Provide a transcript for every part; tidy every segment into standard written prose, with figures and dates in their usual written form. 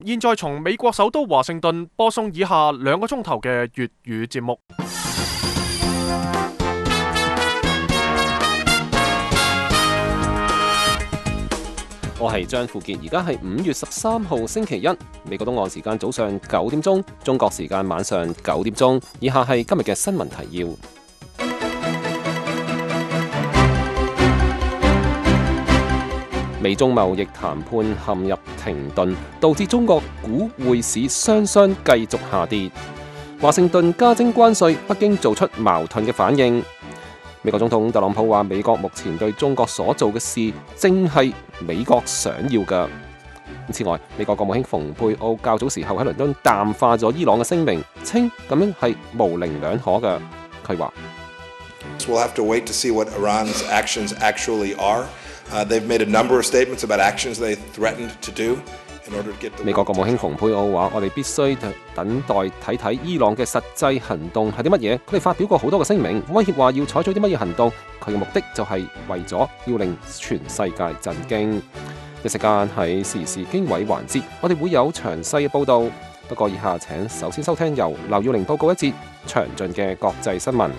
現在從美國首都華盛頓播送以下2個鐘頭嘅粵語節目。 我係張富傑，而家係5月13號星期一，美國東岸時間早上9點鐘，中國時間晚上9點鐘。以下係今日嘅新聞提要。美中貿易談判陷入停頓，導致中國股匯市雙繼續下跌。華盛頓加徵關稅，北京做出矛盾嘅反應。美國總統特朗普話：美國目前對中國所做嘅事，正係美國想要嘅。此外，美國國務卿蓬佩奧較早時候喺倫敦淡化咗伊朗嘅聲明，稱咁樣係模棱兩可嘅。佢話 ：We'll have to wait to see what Iran's actions actually are. They've made a number of statements about actions they threatened to do. 美國國務卿蓬佩奧話：我哋必須等待睇睇伊朗嘅實際行動係啲乜嘢。佢哋發表過好多嘅聲明，威脅話要採取啲乜嘢行動。佢嘅目的就係為咗要令全世界震驚。一時間喺時事經緯環節，我哋會有詳細嘅報導。不過以下請首先收聽由劉耀玲報告一節詳盡嘅國際新聞。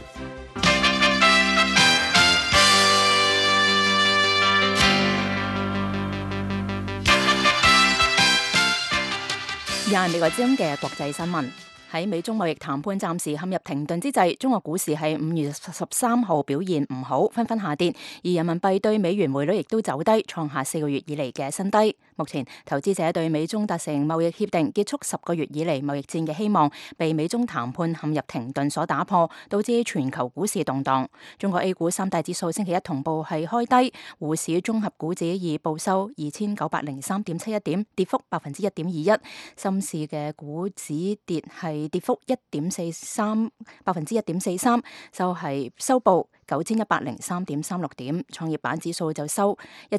美國之音嘅國際新聞。喺美中貿易談判暫時陷入停頓之際，中國股市喺5月13號表現唔好，紛紛下跌，而人民幣對美元匯率亦都走低，創下4個月以嚟嘅新低。目前，投資者對美中達成貿易協定結束10個月以嚟貿易戰嘅希望，被美中談判陷入停頓所打破，導致全球股市動盪。中國 A 股3大指數星期一同步係開低，滬市綜合股指以報收2903.71點，跌幅1.21%。深市嘅股指跌幅1.43%，收報9103.36點。創業板指數就收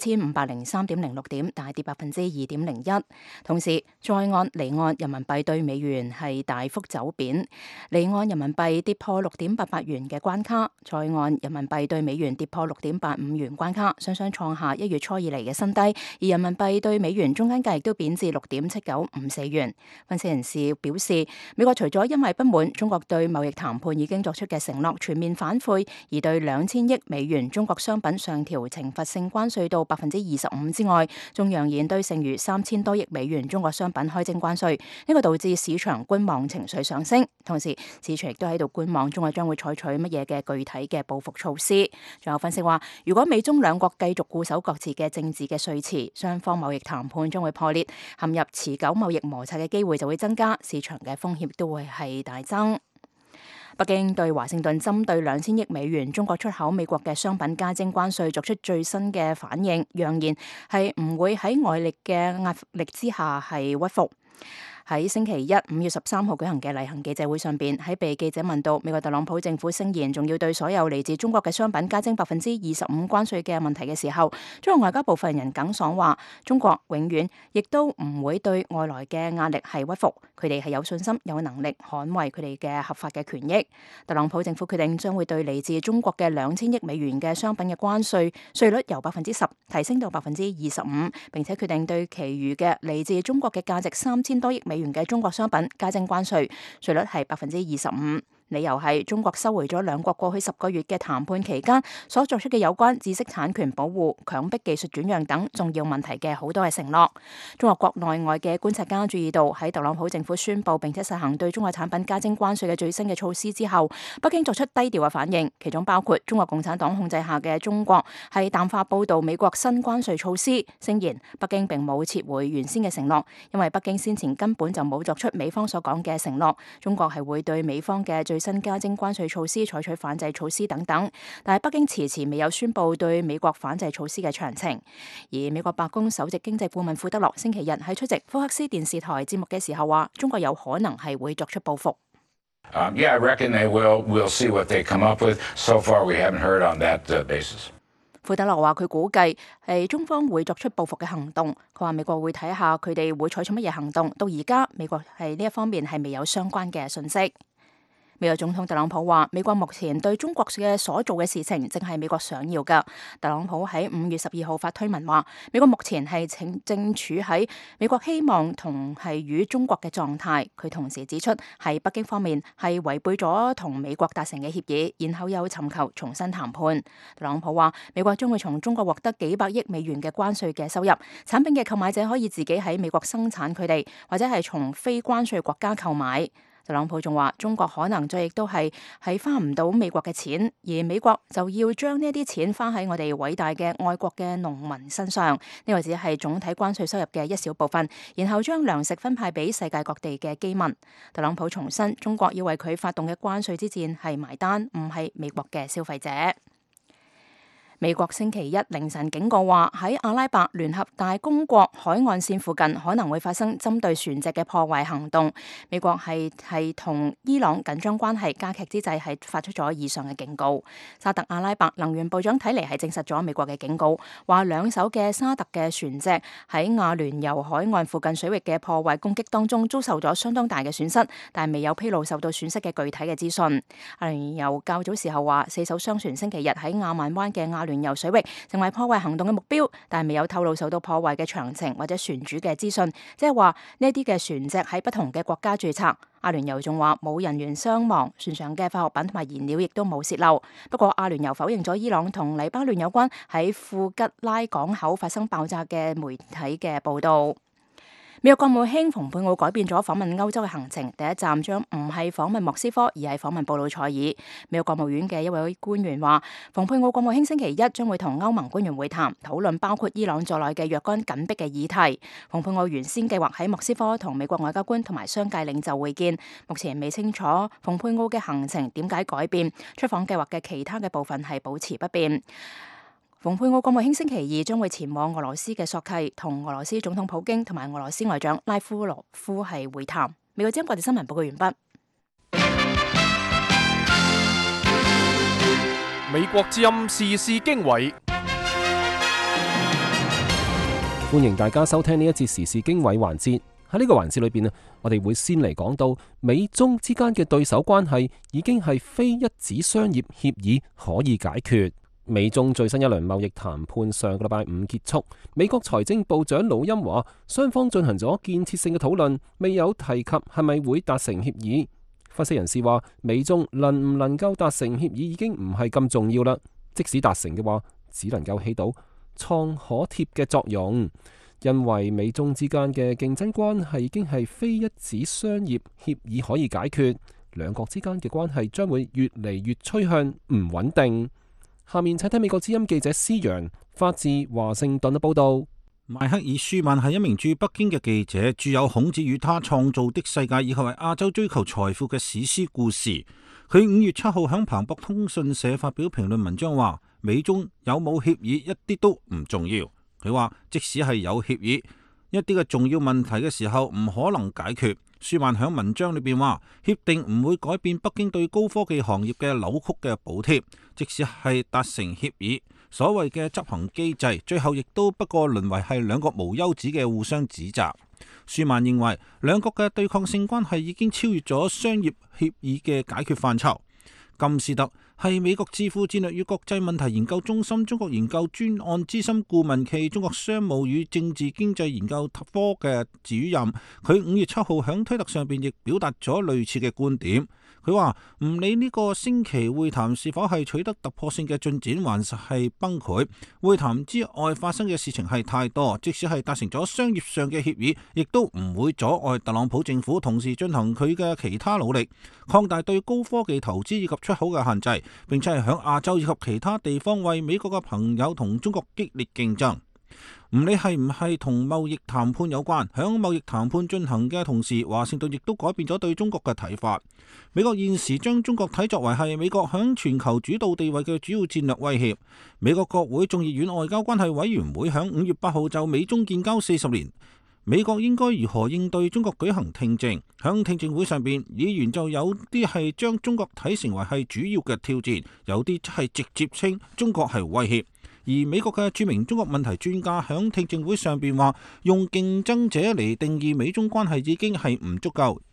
1503.06點，大跌2.01%。同時，在岸離岸人民幣對美元係大幅走貶，離岸人民幣跌破6.88元嘅關卡，在岸人民幣對美元跌破6.85元關卡，雙雙創下1月初以嚟嘅新低。而人民幣對美元中間價亦都貶至6.7954元。分析人士表示，美國除咗因為不滿中國對貿易談判已經作出嘅承諾全面反悔，而對2000億美元中國商品上調懲罰性關稅到25%之外，仲揚言對剩餘3000多億美元中國商品開徵關稅，呢個導致市場觀望情緒上升。同時，市場亦都喺度觀望中國將會採取乜嘢嘅具體嘅報復措施。仲有分析話，如果美中兩國繼續固守各自嘅政治嘅說辭，雙方貿易談判將會破裂，陷入持久貿易摩擦嘅機會就會增加，市場嘅風險都會係大增。北京對華盛頓針對2000億美元中國出口美國嘅商品加徵關稅作出最新嘅反應，揚言係唔會喺外力嘅壓力之下係屈服。喺星期一5月13號舉行嘅例行記者會上邊，喺被記者問到美國特朗普政府聲言仲要對所有嚟自中國嘅商品加徵25%關稅嘅問題嘅時候，中國外交部發言人耿爽話：中國永遠亦都唔會對外來嘅壓力係屈服，佢哋係有信心、有能力捍衛佢哋嘅合法嘅權益。特朗普政府決定將會對嚟自中國嘅2000億美元嘅商品嘅關稅稅率由10%提升到25%，並且決定對其餘嘅嚟自中國嘅價值3000多億美元嘅中國商品加徵關稅，稅率係25%。理由係中國收回咗兩國過去10個月嘅談判期間所作出嘅有關知識產權保護、強迫技術轉讓等重要問題嘅好多嘅承諾。中國國內外嘅觀察家注意到，喺特朗普政府宣布並且實行對中國產品加徵關稅嘅最新嘅措施之後，北京作出低調嘅反應，其中包括中國共產黨控制下嘅中國係淡化報導美國新關稅措施，聲言北京並冇撤回原先嘅承諾，因為北京先前根本就冇作出美方所講嘅承諾，中國係會對美方嘅最新加徵關稅措施採取反制措施等等，但係北京遲遲未有宣布對美國反制措施嘅詳情。而美國白宮首席經濟顧問庫德洛星期日喺出席福克斯電視台節目嘅時候話，中國有可能係會作出報復。 Yeah, I reckon they will. We'll see what they come up with. So far, we haven't heard on that basis. 庫德洛話佢估計係中方會作出報復嘅行動。佢話美國會睇下佢哋會採取乜嘢行動。到而家美國係呢一方面係未有相關嘅信息。 美國總統特朗普話：美國目前對中國嘅所做嘅事情，正係美國想要㗎。特朗普喺5月12號發推文話：美國目前係正處喺美國希望同係與中國嘅狀態。佢同時指出，喺北京方面係違背咗同美國達成嘅協議，然後又尋求重新談判。特朗普話：美國將會從中國獲得幾百億美元嘅關稅嘅收入，產品嘅購買者可以自己喺美國生產佢哋，或者係從非關稅國家購買。特朗普仲話：中國可能再亦都係花唔到美國嘅錢，而美國就要將呢啲錢花喺我哋偉大嘅愛國嘅農民身上。呢個只係總體關稅收入嘅一小部分，然後將糧食分派俾世界各地嘅飢民。特朗普重申，中國要為佢發動嘅關稅之戰係埋單，唔係美國嘅消費者。美國星期一凌晨警告話，喺阿拉伯聯合大公國海岸線附近可能會發生針對船隻嘅破壞行動。美國係同伊朗緊張關係加劇之際係發出咗以上嘅警告。沙特阿拉伯能源部長睇嚟係證實咗美國嘅警告，話2艘嘅沙特嘅船隻喺亞聯酋海岸附近水域嘅破壞攻擊當中遭受咗相當大嘅損失，但未有披露受到損失嘅具體嘅資訊。亞聯酋較早時候話4艘商船星期日喺亞曼灣嘅亞聯酋水域成為破壞行動嘅目標，但係未有透露受到破壞嘅詳情或者船主嘅資訊，即係話呢啲嘅船隻喺不同嘅國家註冊。阿聯酋仲話冇人員傷亡，船上嘅化學品同埋燃料亦都冇洩漏。不過阿聯酋否認咗伊朗同黎巴嫩有關喺庫吉拉港口發生爆炸嘅媒體嘅報道。美國國務卿蓬佩奧改變咗訪問歐洲嘅行程，第一站將唔係訪問莫斯科，而係訪問布魯塞爾。美國國務院嘅一位官員話，蓬佩奧國務卿星期一將會同歐盟官員會談，討論包括伊朗在內嘅若干緊迫嘅議題。蓬佩奧原先計劃喺莫斯科同美國外交官同埋商界領袖會見，目前未清楚蓬佩奧嘅行程點解改變，出訪計劃嘅其他嘅部分係保持不變。蓬佩奧國務卿星期二將會前往俄羅斯嘅索契，同俄羅斯總統普京同埋俄羅斯外長拉夫羅夫係會談。美國之音國際新聞報告完畢。 美國之音時事經緯， 歡迎大家收聽呢一節時事經緯環節。喺呢個環節裏邊啊，我哋會先嚟講到美中之間嘅對手關係已經係非一紙商業協議可以解決。美中最新一輪貿易談判上個禮拜五結束，美國財政部長魯欽話，雙方進行咗建設性嘅討論，未有提及係咪會達成協議。分析人士話，美中能唔能夠達成協議已經唔係咁重要啦，即使達成嘅話，只能夠起到創可貼嘅作用，因為美中之間嘅競爭關係已經係非一紙商業協議可以解決，兩國之間嘅關係將會越嚟越趨向唔穩定。下面請睇美國之音記者施陽發自華盛頓嘅報道。 邁克爾舒曼係一名駐北京嘅記者，著有《孔子與他創造的世界》以及係亞洲追求財富嘅史詩故事。佢5月7號響彭博通訊社發表評論文章話，美中有冇協議一啲都唔重要。佢話即使係有協議，一啲嘅重要問題嘅時候唔可能解決。舒曼響文章裏邊話，協定唔會改變北京對高科技行業嘅扭曲嘅補貼，即使係達成協議，所謂嘅執行機制，最後亦都不過淪為係兩國無休止嘅互相指責。舒曼認為，兩國嘅對抗性關係已經超越咗商業協議嘅解決範疇。金斯特係美國智庫戰略與國際問題研究中心中國研究專案資深顧問暨中國商務與政治經濟研究科嘅主任。佢5月7號喺推特上邊亦表達咗類似嘅觀點。佢話唔理呢個星期會談是否係取得突破性嘅進展，還是係崩潰，會談之外發生嘅事情係太多，即使係達成咗商業上嘅協議，亦都唔會阻礙特朗普政府同時進行佢嘅其他努力，擴大對高科技投資以及出口嘅限制，並且係響亞洲以及其他地方為美國嘅朋友同中國激烈競爭。唔理係唔係同貿易談判有關，響貿易談判進行嘅同時，華盛頓亦都改變咗對中國嘅睇法。美國現時將中國睇作為係美國響全球主導地位嘅主要戰略威脅。美國國會眾議院外交關係委員會響5月8號就美中建交40年，美國應該如何應對中國舉行聽證。響聽證會上邊，議員就有啲係將中國睇成為係主要嘅挑戰，有啲則係直接稱中國係威脅。而美國嘅著名中國問題專家響聽證會上邊話，用競爭者嚟定義美中關係已經係唔足夠，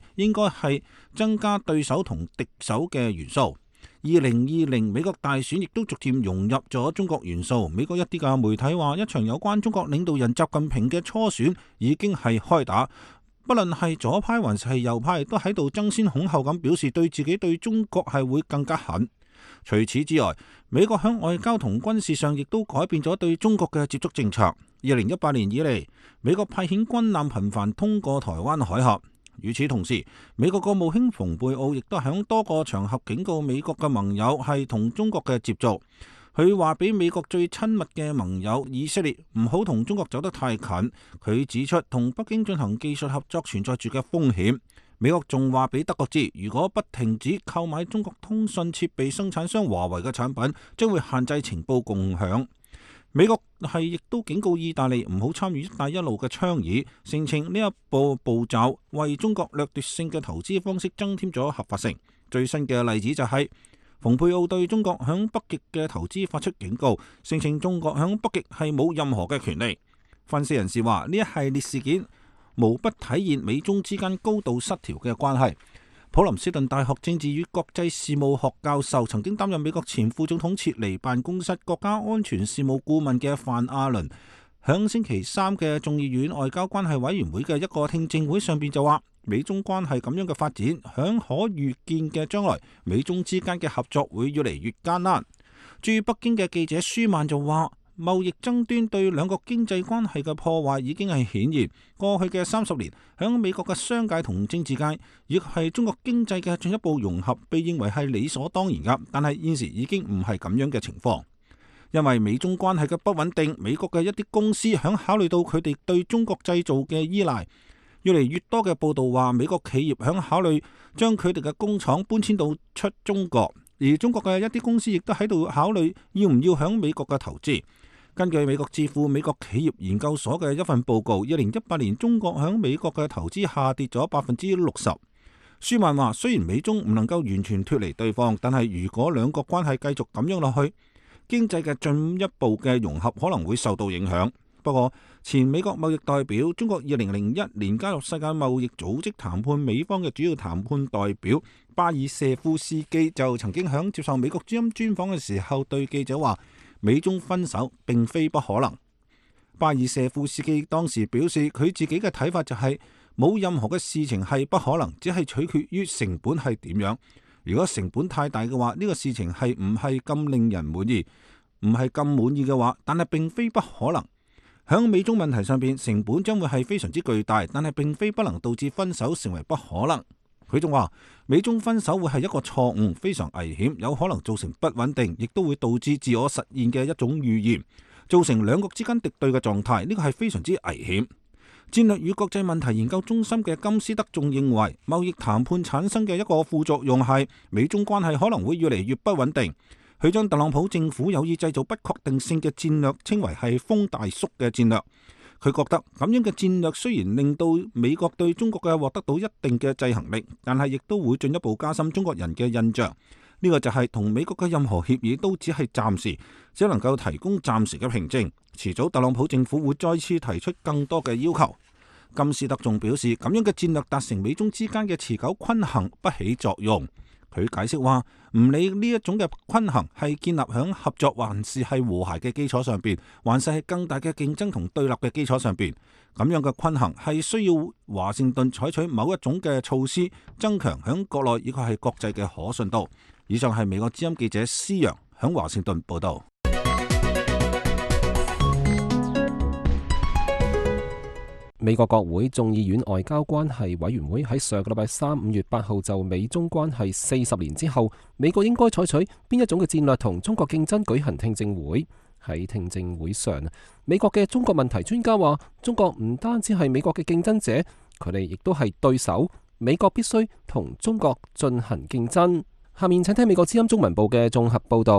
應該係增加對手同敵手嘅元素。2020美國大選亦都逐漸融入咗中國元素。美國一啲嘅媒體話，一場有關中國領導人習近平嘅初選已經係開打，不論係左派還是右派，都喺度爭先恐後咁表示對自己對中國係會更加狠。除此之外，美國喺外交同軍事上亦都改變咗對中國嘅接觸政策。2018年以嚟，美國派遣軍艦頻繁通過台灣海峽。與此同時，美國國務卿蓬佩奧亦都喺多個場合警告美國嘅盟友係同中國嘅接觸。佢話俾美國最親密嘅盟友以色列唔好同中國走得太近。佢指出同北京進行技術合作存在住嘅風險。美國仲話俾德國知，如果不停止購買中國通訊設備生產商華為嘅產品，將會限制情報共享。美國亦都警告意大利唔好參與一帶一路嘅倡議，聲稱呢一步驟為中國掠奪性嘅投資方式增添咗合法性。最新嘅例子就係蓬佩奧對中國響北極嘅投資發出警告，聲稱中國響北極係冇任何嘅權利。分析人士話，呢一系列事件無不體現美中之間高度失調嘅關係。普林斯頓大學政治與國際事務學教授，曾經擔任美國前副總統切尼辦公室國家安全事務顧問嘅范亞倫，響星期三嘅眾議院外交關係委員會嘅一個聽證會上邊就話，美中關係咁樣嘅發展，響可預見嘅將來，美中之間嘅合作會越嚟越艱難。駐北京嘅記者舒曼就話，貿易爭端對兩國經濟關係嘅破壞已經係顯現。過去嘅30年，響美國嘅商界同政治界，亦係中國經濟嘅進一步融合，被認為係理所當然噶。但係現時已經唔係咁樣嘅情況，因為美中關係嘅不穩定，美國嘅一啲公司響考慮到佢哋對中國製造嘅依賴，越嚟越多嘅報道話，美國企業響考慮將佢哋嘅工廠搬遷到出中國，而中國嘅一啲公司亦都喺度考慮要唔要響美國嘅投資。根據美國智庫美國企業研究所嘅一份報告，2018年中國響美國嘅投資下跌咗60%。舒曼話，雖然美中唔能夠完全脫離對方，但係如果兩國關係繼續咁樣落去，經濟嘅進一步嘅融合可能會受到影響。不過，前美國貿易代表、中國2001年加入世界貿易組織談判美方嘅主要談判代表巴爾謝夫斯基就曾經響接受美國之音專訪嘅時候對記者話，美中分手並非不可能。巴爾謝夫斯基當時表示，佢自己嘅睇法就係冇任何嘅事情係不可能，只係取決於成本係點樣。如果成本太大嘅話，呢個事情係唔係咁令人滿意，唔係咁滿意嘅話，但係並非不可能。響美中問題上邊，成本將會係非常之巨大，但係並非不能導致分手成為不可能。佢仲話，美中分手會係一個錯誤，非常危險，有可能造成不穩定，亦都會導致自我實現嘅一種預言，造成兩國之間敵對嘅狀態。呢個係非常之危險。戰略與國際問題研究中心嘅金斯德仲認為，貿易談判產生嘅一個副作用係美中關係可能會越嚟越不穩定。佢將特朗普政府有意製造不確定性嘅戰略稱為係風大叔嘅戰略。佢覺得咁樣嘅戰略雖然令到美國對中國嘅獲得到一定嘅制衡力，但係亦都會進一步加深中國人嘅印象。呢個就係同美國嘅任何協議都只係暫時，只能夠提供暫時嘅平靜。遲早特朗普政府會再次提出更多嘅要求。金斯特仲表示，咁樣嘅戰略達成美中之間嘅持久均衡不起作用。佢解釋話，唔理呢一種嘅均衡係建立響合作還是係和諧嘅基礎上邊，還是係更大嘅競爭同對立嘅基礎上邊，咁樣嘅均衡係需要華盛頓採取某一種嘅措施，增強響國內以及係國際嘅可信度。以上係美國之音記者施洋響華盛頓報道。 美國國會眾議院外交關係委員會喺上個禮拜三5月8號就美中關係40年之後，美國應該採取邊一種嘅戰略同中國競爭舉行聽證會。喺聽證會上，美國嘅中國問題專家話，中國唔單止係美國嘅競爭者，佢哋亦都係對手。美國必須同中國進行競爭。下面請聽美國之音中文部嘅綜合報導。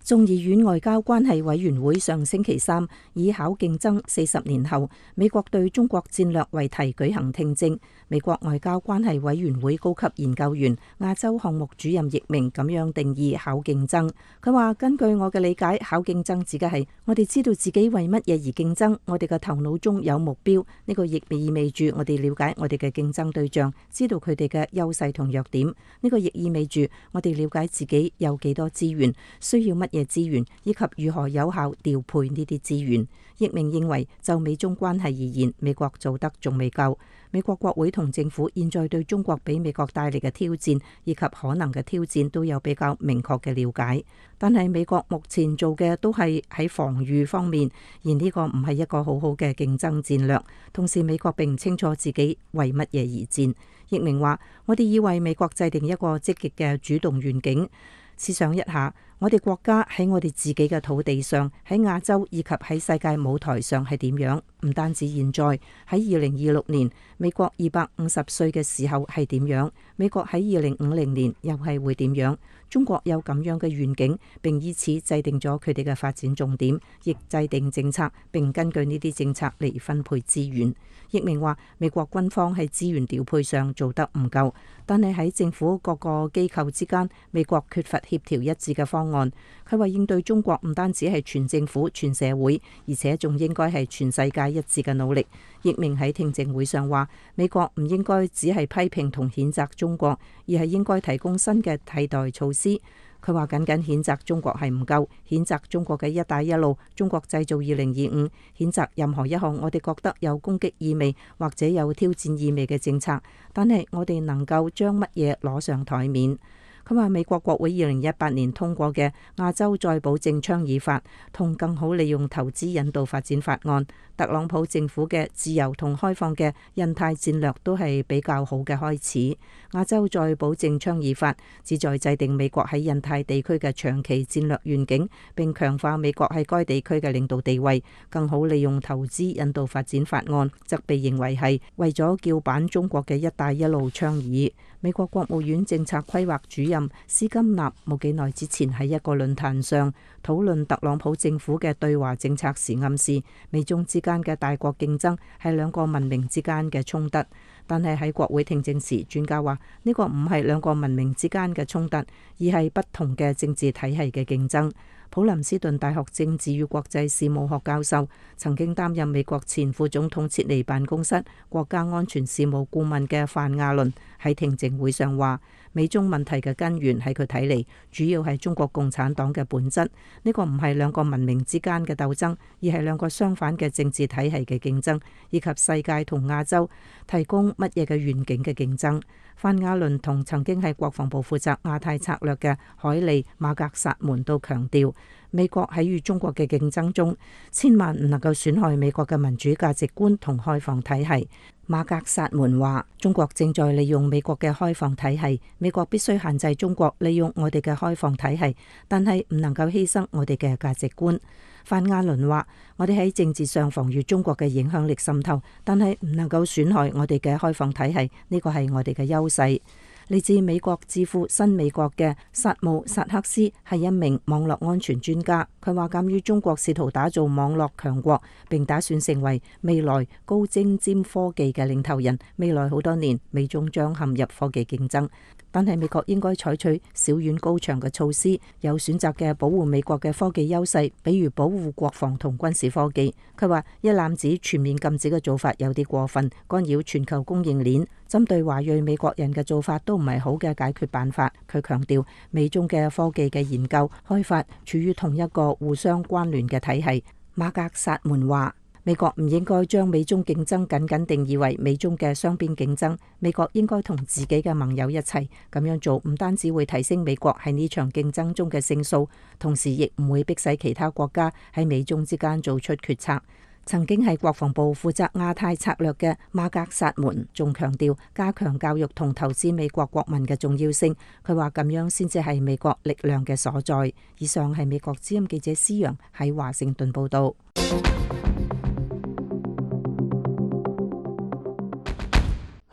眾議院外交關係委員會上星期三以考競爭40年後美國對中國戰略為題舉行聽證。美國外交關係委員會高級研究員亞洲項目主任易明咁樣定義考競爭。佢話：根據我嘅理解，考競爭指嘅係我哋知道自己為乜嘢而競爭，我哋嘅頭腦中有目標。呢個亦意味住我哋了解我哋嘅競爭對象，知道佢哋嘅優勢同弱點。呢個亦意味住我哋了解自己有幾多資源，需要乜嘢資源，以及如何有效調配呢啲資源。易明認為，就美中關係而言，美國做得仲未夠。美國國會同政府現在對中國俾美國帶嚟嘅挑戰以及可能嘅挑戰都有比較明確嘅了解，但係美國目前做嘅都係喺防禦方面，而呢個唔係一個好好嘅競爭戰略。同時，美國並唔清楚自己為乜嘢而戰。易明話：我哋要為美國制定一個積極嘅主動願景。試想一下，我哋國家喺我哋自己嘅土地上，喺亞洲以及喺世界舞台上係點樣？唔單止現在，喺2026年，美國250歲嘅時候係點樣？美國喺2050年又係會點樣？中國有咁樣嘅願景，並以此制定咗佢哋嘅發展重點，亦制定政策，並根據呢啲政策嚟分配資源。易明話：美國軍方喺資源調配上做得唔夠，但係喺政府各個機構之間，美國缺乏協調一致嘅方案。佢話應對中國唔單止係全政府、全社會，而且仲應該係全世界一致嘅努力。易明喺聽證會上話：美國唔應該只係批評同譴責中國，而係應該提供新嘅替代措施。佢話僅僅譴責中國係唔夠，譴責中國嘅一帶一路、中國製造2025，譴責任何一項我哋覺得有攻擊意味或者有挑戰意味嘅政策，但係我哋能夠將乜嘢攞上台面？佢話美國國會2018年通過嘅亞洲再保證倡議法同更好利用投資引導發展法案，特朗普政府嘅自由同開放嘅印太戰略都係比較好嘅開始。亞洲再保證倡議法旨在制定美國喺印太地區嘅長期戰略願景，並強化美國喺該地區嘅領導地位。更好利用投資引導發展法案則被認為係為咗叫板中國嘅一帶一路倡議。美國國務院政策規劃主任斯金納冇幾耐之前喺一個論壇上討論特朗普政府嘅對華政策時暗示，美中之間嘅大國競爭係兩個文明之間嘅衝突。但係喺國會聽證時，專家話呢個唔係兩個文明之間嘅衝突，而係不同嘅政治體系嘅競爭。普林斯頓大學政治與國際事務學教授，曾經擔任美國前副總統切尼辦公室國家安全事務顧問嘅范亞倫喺聽證會上話，美中問題嘅根源喺佢睇嚟，主要係中國共產黨嘅本質。呢個唔係兩個文明之間嘅鬥爭，而係兩個相反嘅政治體系嘅競爭，以及世界同亞洲提供乜嘢嘅願景嘅競爭。范亞倫同曾經係國防部負責亞太策略嘅海利馬格薩門都強調，美國喺與中國嘅競爭中，千萬唔能夠損害美國嘅民主價值觀同開放體系。馬格薩門話：中國正在利用美國嘅開放體系，美國必須限制中國利用我哋嘅開放體系，但係唔能夠犧牲我哋嘅價值觀。范亞倫話：我哋喺政治上防禦中國嘅影響力滲透，但係唔能夠損害我哋嘅開放體系，呢個係我哋嘅優勢。嚟自美國智庫新美國嘅薩姆薩克斯係一名網絡安全專家，佢話鑑於中國試圖打造網絡強國，並打算成為未來高精尖科技嘅領頭人，未來好多年美中將陷入科技競爭。但係美國應該採取小院高牆嘅措施，有選擇嘅保護美國嘅科技優勢，比如保護國防同軍事科技。佢話一攬子全面禁止嘅做法有啲過分，干擾全球供應鏈，針對華裔美國人嘅做法都唔係好嘅解決辦法。佢強調美中嘅科技嘅研究開發處於同一個互相關聯嘅體系。馬格薩門話：美國唔應該將美中競爭僅僅定義為美中嘅雙邊競爭，美國應該同自己嘅盟友一齊咁樣做，唔單止會提升美國喺呢場競爭中嘅勝數，同時亦唔會迫使其他國家喺美中之間做出決策。曾經係國防部負責亞太策略嘅馬格薩門仲強調加強教育同投資美國國民嘅重要性。佢話咁樣先至係美國力量嘅所在。以上係美國之音記者施揚喺華盛頓報道。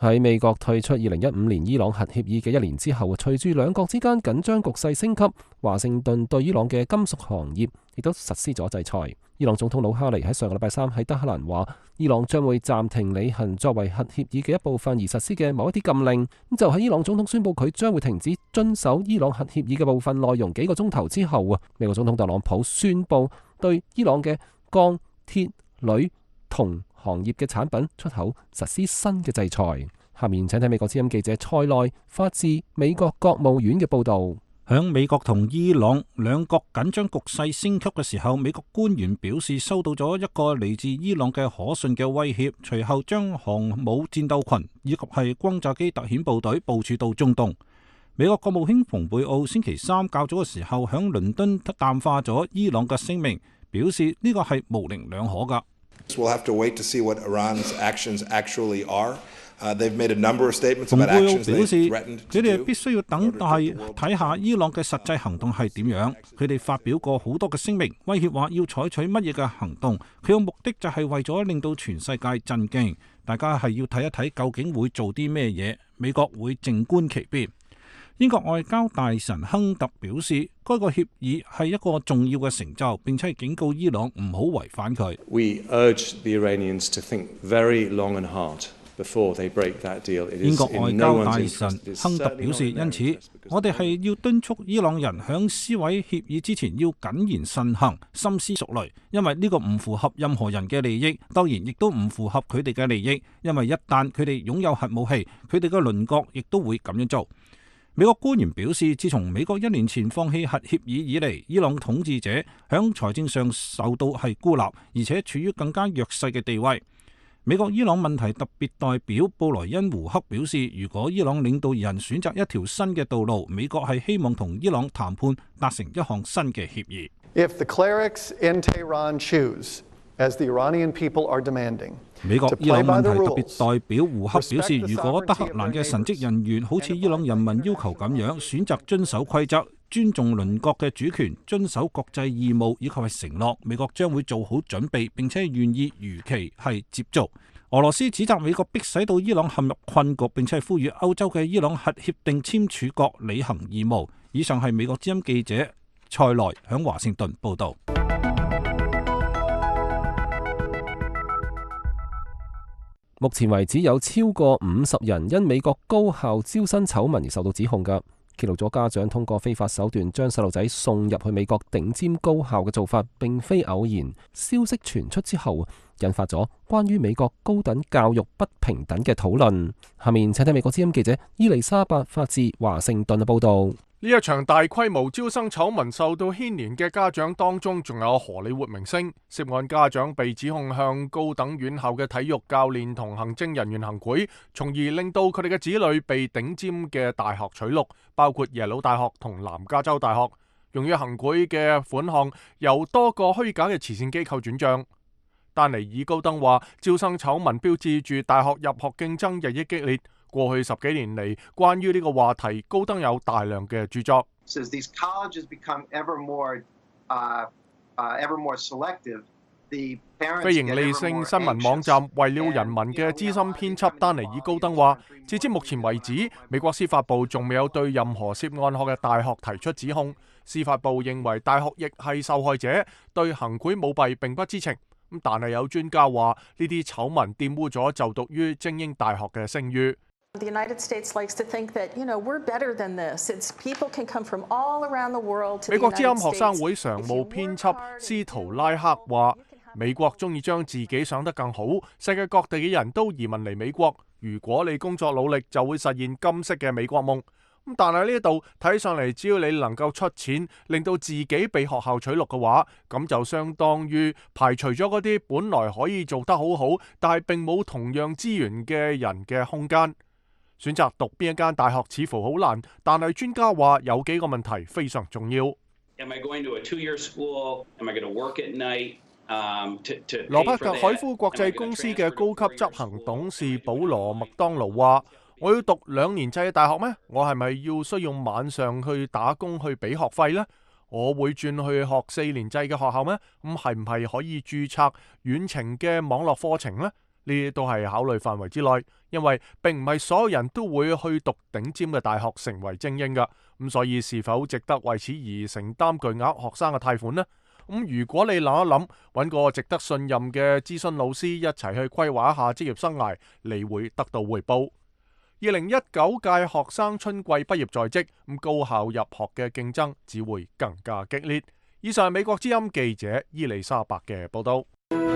喺美國退出2015年伊朗核協議嘅1年之後，隨住兩國之間緊張局勢升級，華盛頓對伊朗嘅金屬行業亦都實施咗制裁。伊朗總統魯哈尼喺上個禮拜三喺德黑蘭話，伊朗將會暫停履行作為核協議嘅一部分而實施嘅某一啲禁令。就喺伊朗總統宣布佢將會停止遵守伊朗核協議嘅部分內容幾個鐘頭之後，美國總統特朗普宣布對伊朗嘅鋼、鐵、鋁、銅行業嘅產品出口實施新嘅制裁。下面請睇美國之音記者塞內發自美國國務院嘅報導。 響美國同伊朗兩國緊張局勢升級嘅時候，美國官員表示收到咗一個嚟自伊朗嘅可信嘅威脅，隨後將航母戰鬥群以及係轟炸機特遣部隊部署到中東。美國國務卿蓬佩奧星期三較早嘅時候響倫敦淡化咗伊朗嘅聲明，表示呢個係模棱兩可㗎。 We'll have to wait to see what Iran's actions actually are. They've made a number of statements 蓬 about 佩奧 actions 表 they 示， threatened 佢 to 哋 do. 必須要等待睇下伊朗嘅實際行動係點樣。佢哋發表過好多嘅聲明，威脅話要採取乜嘢嘅行動。佢嘅目的就係為咗令到全世界震驚，大家係要睇一睇究竟會做啲咩嘢。美國會靜觀其變。英國外交大臣亨特表示，該個協議係一個重要嘅成就，並且警告伊朗唔好違反佢。 We urge the Iranians to think very long and hard before they break that deal. 英國外交大臣亨特表示，因此我哋係要敦促伊朗人響撕毀協議之前要謹言慎行、深思熟慮，因為呢個唔符合任何人嘅利益，當然亦都唔符合佢哋嘅利益，因為一旦佢哋擁有核武器，佢哋嘅鄰國亦都會咁樣做。美國官員表示，自從美國1年前放棄核協議以嚟，伊朗統治者響財政上受到係孤立，而且處於更加弱勢嘅地位。美國伊朗問題特別代表布萊恩胡克表示，如果伊朗領導人選擇一條新嘅道路，美國係希望同伊朗談判達成一項新嘅協議。 If the clerics in Tehran choose, as the Iranian people are demanding, 美國伊朗問題特別代表胡克表示，如果德黑蘭嘅神職人員好似伊朗人民要求咁樣選擇遵守規則、尊重鄰國嘅主權、遵守國際義務以及係承諾，美國將會做好準備，並且願意如期係接觸。俄羅斯指責美國迫使到伊朗陷入困局，並且係呼籲歐洲嘅伊朗核協定簽署國履行義務。以上係美國之音記者塞內響華盛頓報導。 目前為止有超過50人因美國高校招生醜聞而受到指控㗎，揭露咗家長通過非法手段將細路仔送入去美國頂尖高校嘅做法並非偶然。消息傳出之後，引發咗關於美國高等教育不平等嘅討論。下面請睇美國之音記者伊麗莎白發自華盛頓嘅報導。 呢一場大規模招生醜聞受到牽連嘅家長當中，仲有荷里活明星。涉案家長被指控向高等院校嘅體育教練同行政人員行賄，從而令到佢哋嘅子女被頂尖嘅大學取錄，包括耶魯大學同南加州大學。用於行賄嘅款項由多個虛假嘅慈善機構轉賬。丹尼爾高登話，招生醜聞標誌住大學入學競爭日益激烈。過去10幾年嚟，關於呢個話題，高登有大量嘅著作。非營利性新聞網站為了人民嘅資深編輯丹尼爾高登話，截至目前為止，美國司法部仲未有對任何涉案學嘅大學提出指控。司法部認為大學亦係受害者，對行賄舞弊並不知情。但係有專家話，呢啲醜聞玷污咗就讀於精英大學嘅聲譽。 The United States likes to think that, we're better than this. It's people can come from all around the world to the United States. 美國之音學生會常務編輯斯圖拉克話，美國中意將自己想得更好，世界各地嘅人都移民嚟美國。如果你工作努力，就會實現金色嘅美國夢。但係呢度睇上嚟，只要你能夠出錢，令到自己被學校取錄嘅話，咁就相當於排除咗嗰啲本來可以做得好好，但係並冇同樣資源嘅人嘅空間。選擇讀邊一間大學似乎好難，但係專家話有幾個問題非常重要。羅伯特海夫國際公司嘅高級執行董事保羅麥當勞話：我要讀2年制嘅大學咩？我係咪要需要晚上去打工去俾學費呢？我會轉去學4年制嘅學校咩？咁係唔係可以註冊遠程嘅網絡課程呢？ 呢啲都係考慮範圍之內，因為並唔係所有人都會去讀頂尖嘅大學成為精英㗎。咁所以是否值得為此而承擔巨額學生嘅貸款呢？咁如果你諗一諗，揾個值得信任嘅諮詢老師一齊去規劃一下職業生涯，你會得到回報。2019屆學生春季畢業在即，咁高校入學嘅競爭只會更加激烈。以上係美國之音記者伊麗莎白嘅報道。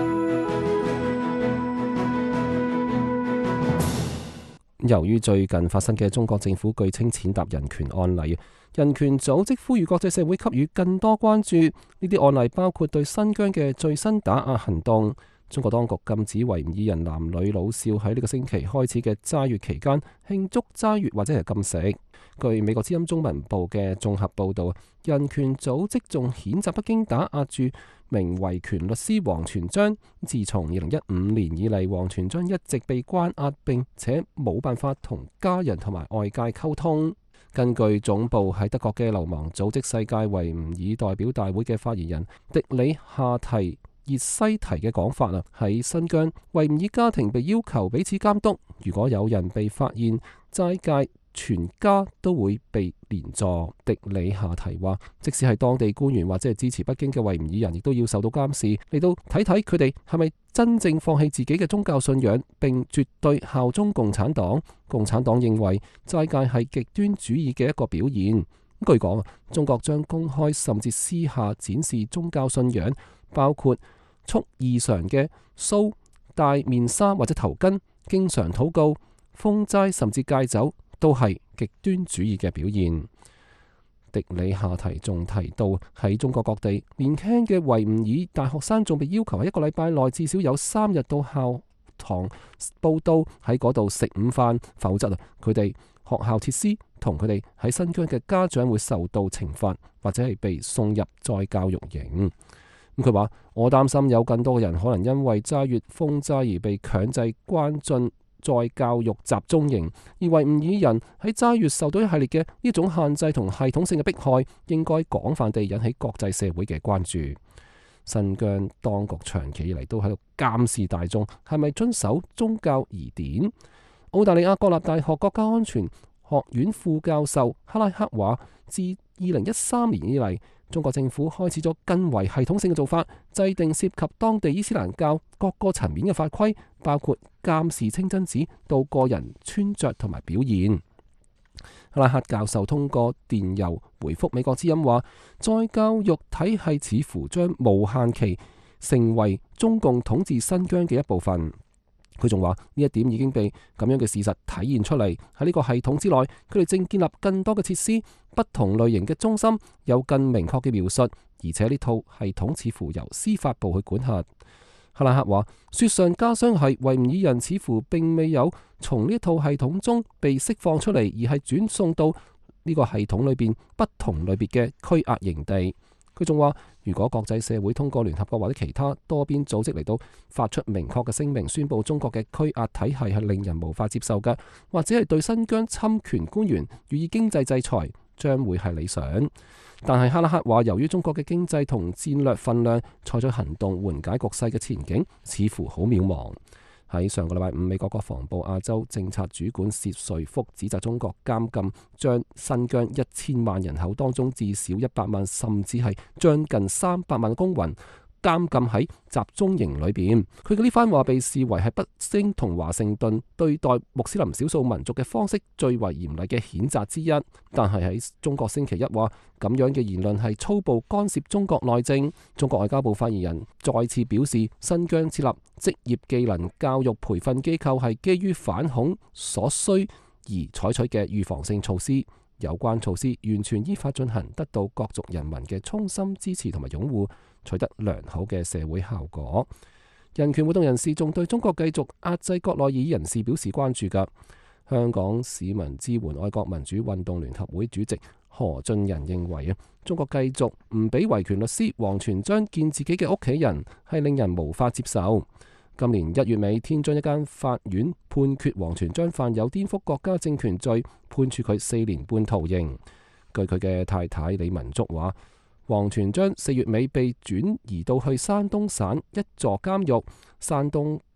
由於最近發生嘅中國政府據稱踐踏人權案例，人權組織呼籲國際社會給予更多關注。呢啲案例包括對新疆嘅最新打壓行動。中國當局禁止維吾爾人男女老少喺呢個星期開始嘅齋月期間慶祝齋月或者係禁食。據美國之音中文部嘅綜合報導，人權組織仲譴責北京打壓住名維權律師王全璋。自從2015年以嚟，王全璋一直被關押，並且冇辦法同家人同埋外界溝通。根據總部喺德國嘅流亡組織世界維吾爾代表大會嘅發言人迪里夏提熱西提嘅講法，喺新疆維吾爾家庭被要求彼此監督，如果有人被發現齋戒，全家都會被連坐。迪里夏提話，即使係當地官員或者係支持北京嘅維吾爾人，亦都要受到監視，嚟到睇睇佢哋係咪真正放棄自己嘅宗教信仰，並絕對效忠共產黨。共產黨認為齋戒係極端主義嘅一個表現。據講，中國將公開甚至私下展示宗教信仰，包括束異常嘅鬚、戴面紗或者頭巾、經常禱告、封齋甚至戒酒，都係極端主義嘅表現。迪里夏提仲提到，喺中國各地，年輕嘅維吾爾大學生仲被要求喺一個禮拜內至少有3日到校堂報到，喺嗰度食午飯，否則佢哋學校設施同佢哋喺新疆嘅家長會受到懲罰，或者係被送入再教育營。佢話：我擔心有更多嘅人可能因為齋月封齋而被強制關進再教育集中營，而維吾爾人喺齋月受到一系列嘅呢種限制同系統性嘅迫害，應該廣泛地引起國際社會嘅關注。新疆當局長期以嚟都喺度監視大眾係咪遵守宗教儀典。澳大利亞國立大學國家安全學院副教授克拉克話：自2013年以嚟，中國政府開始咗更為系統性嘅做法，制定涉及當地伊斯蘭教各個層面嘅法規，包括監視清真寺到個人穿着同埋表現。克拉克教授通過電郵回覆美國之音話：再教育體系似乎將無限期成為中共統治新疆嘅一部分。佢仲話呢一點已經被咁樣嘅事實體現出嚟，喺呢個系統之內，佢哋正建立更多嘅設施，不同類型嘅中心有更明確嘅描述，而且呢套系統似乎由司法部去管轄。克拉克話：雪上加霜係維吾爾人似乎並未有從呢套系統中被釋放出嚟，而係轉送到呢個系統裏邊不同類別嘅拘押營地。佢仲話：如果國際社會通過聯合國或者其他多邊組織嚟到發出明確嘅聲明，宣佈中國嘅拘押體系係令人無法接受嘅，或者係對新疆侵權官員予以經濟制裁，將會係理想。但係克拉克話，由於中國嘅經濟同戰略分量，採取行動緩解局勢嘅前景似乎好渺茫。喺上個禮拜五，美國國防部亞洲政策主管薛瑞福指責中國監禁將新疆1000萬人口當中至少100萬，甚至係將近300萬嘅公民監禁喺集中營裏邊。佢嘅呢番話被視為係北京同華盛頓對待穆斯林少數民族嘅方式最為嚴厲嘅譴責之一。但係喺中國星期一話，咁樣嘅言論係粗暴干涉中國內政。中國外交部發言人再次表示，新疆設立職業技能教育培訓機構係基於反恐所需而採取嘅預防性措施。有關措施完全依法進行，得到各族人民嘅衷心支持同埋擁護，取得良好嘅社會效果。人權活動人士仲對中國繼續壓制國內異議人士表示關注㗎。香港市民支援愛國民主運動聯合會主席何俊仁認為中國繼續唔俾維權律師王全璋見自己嘅屋企人，係令人無法接受。今年1月尾，天津一間法院判決王全璋犯有顛覆國家政權罪，判處佢4年半徒刑。據佢嘅太太李文竹話，王全璋4月尾被轉移到去山東省一座監獄，山東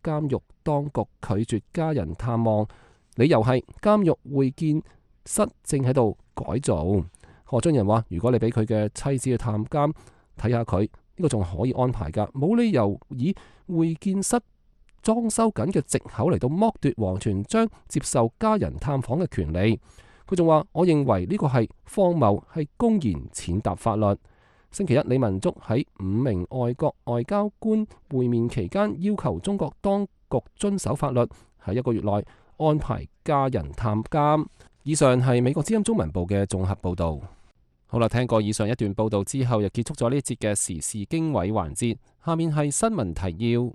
監獄當局拒絕家人探望，理由係監獄會見室正喺度改造。何俊仁話：如果你俾佢嘅妻子去探監睇下佢，呢個仲可以安排㗎，冇理由以會見室裝修緊嘅藉口嚟到剝奪王全璋接受家人探訪嘅權利。佢仲話：我認為呢個係荒謬，係公然踐踏法律。星期一，李文足喺5名外國外交官會面期間，要求中國當局遵守法律，喺1個月內安排家人探監。以上係美國之音中文部嘅綜合報導。好啦，聽過以上一段報導之後，又結束咗呢一節嘅時事經緯環節。下面係新聞提要。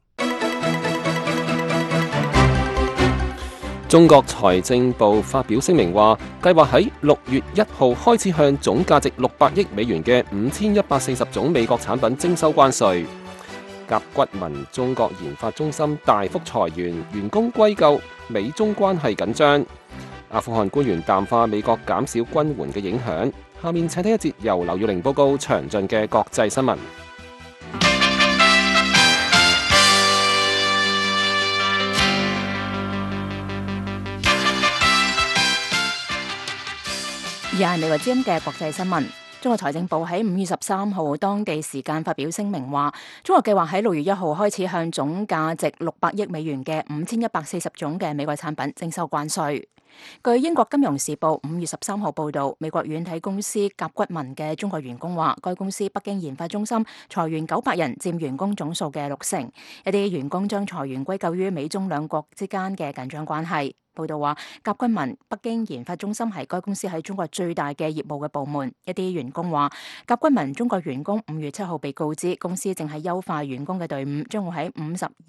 中國財政部發表聲明話，計劃喺6月1號開始向總價值600億美元嘅5140種美國產品徵收關稅。甲骨文中國研發中心大幅裁員，員工歸咎美中關係緊張。阿富汗官員淡化美國減少軍援嘅影響。下面請聽一節由劉耀玲報告詳盡嘅國際新聞。 而係美國之音嘅國際新聞。中國財政部喺5月13號當地時間發表聲明話，中國計劃喺6月1號開始向總價值600億美元嘅5140種嘅美國產品徵收關稅。據英國金融時報5月13號報導，美國軟體公司甲骨文嘅中國員工話，該公司北京研發中心裁員900人，佔員工總數嘅60%。一啲員工將裁員歸咎於美中兩國之間嘅緊張關係。報道話，甲骨文北京研發中心係該公司喺中國最大嘅業務嘅部門。一啲員工話，甲骨文中國員工5月7號被告知公司正係優化員工嘅隊伍，將會喺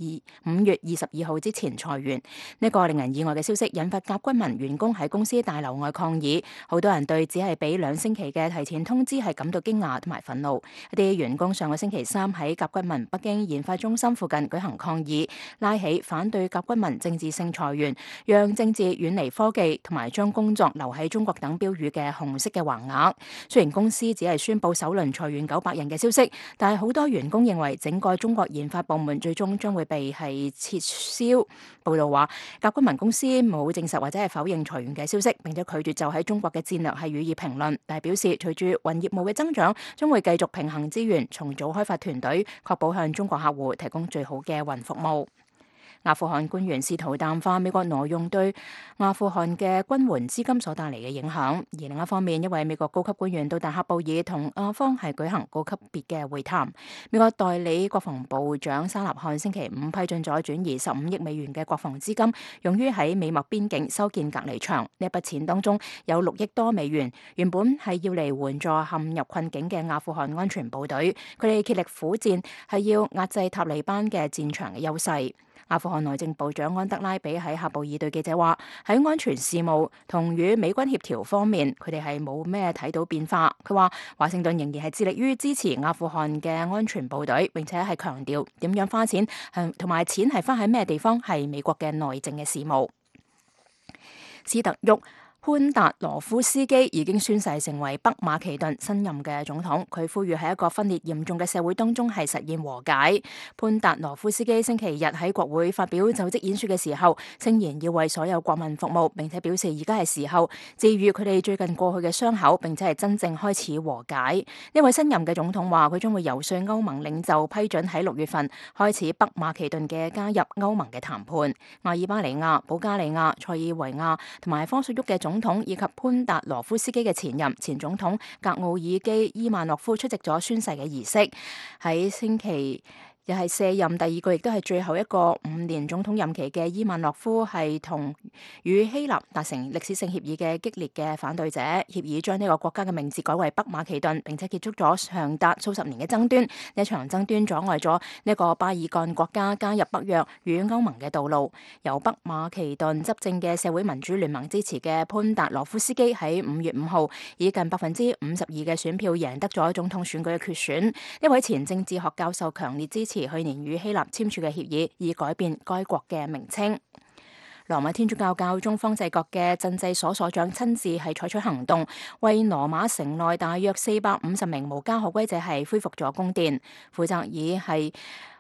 5月22號之前裁員。呢個令人意外嘅消息引發甲骨文員工喺公司大樓外抗議，好多人對只係俾2星期嘅提前通知係感到驚訝同埋憤怒。一啲員工上個星期3喺甲骨文北京研發中心附近舉行抗議，拉起反對甲骨文政治性裁員，讓政治遠離科技同埋將工作留喺中國等標語嘅紅色嘅橫額。雖然公司只係宣布首輪裁員900人嘅消息，但係好多員工認為整個中國研發部門最終將會被係撤銷。報道話，甲骨文公司冇證實或者係否認裁員嘅消息，並且拒絕就喺中國嘅戰略係予以評論，但係表示隨住雲業務嘅增長，將會繼續平衡資源，重組開發團隊，確保向中國客戶提供最好嘅雲服務。阿富汗官員試圖淡化美國挪用對阿富汗嘅軍援資金所帶嚟嘅影響，而另一方面，一位美國高級官員到達喀布爾同阿方係舉行高級別嘅會談。美國代理國防部長沙納漢星期5批准咗轉移15億美元嘅國防資金，用於喺美墨邊境修建隔離牆。呢一筆錢當中有6億多美元，原本係要嚟援助陷入困境嘅阿富汗安全部隊，佢哋竭力苦戰，係要壓制塔利班嘅戰場嘅優勢。阿富汗內政部長安德拉比喺喀布爾對記者話：喺安全事務同與美軍協調方面，佢哋係冇咩睇到變化。佢話華盛頓仍然係致力於支持阿富汗嘅安全部隊，並且係強調點樣花錢同埋錢係花喺咩地方係美國嘅內政嘅事務。斯特沃潘達羅夫斯基已經宣誓成為北馬其頓新任嘅總統，佢呼籲喺一個分裂嚴重嘅社會當中係實現和解。潘達羅夫斯基星期日喺國會發表就職演說嘅時候，聲言要為所有國民服務，並且表示而家係時候治癒佢哋最近過去嘅傷口，並且係真正開始和解。呢位新任嘅總統話，佢將會遊說歐盟領袖批准喺6月份開始北馬其頓嘅加入歐盟嘅談判。阿爾巴尼亞、保加利亞、塞爾維亞同埋科索沃嘅總統以及潘達羅夫斯基嘅前任前總統格奧爾基伊萬諾夫出席咗宣誓嘅儀式。喺星期又係卸任第2個，亦都係最後一個5年總統任期嘅伊萬諾夫，係同與希臘達成歷史性協議嘅激烈嘅反對者。協議將呢個國家嘅名字改為北馬其頓，並且結束咗長達數十年嘅爭端。呢一場爭端阻礙咗呢個巴爾幹國家加入北約與歐盟嘅道路。由北馬其頓執政嘅社會民主聯盟支持嘅潘達羅夫斯基喺5月5號以近52%嘅選票贏得咗總統選舉嘅決選。呢位前政治學教授強烈支持去年與希臘簽署嘅協議，以改變該國嘅名稱。羅馬天主教教宗方濟各嘅鎮祭所所長親自係採取行動，為羅馬城內大約450名無家可歸者係恢復咗宮殿。負責以係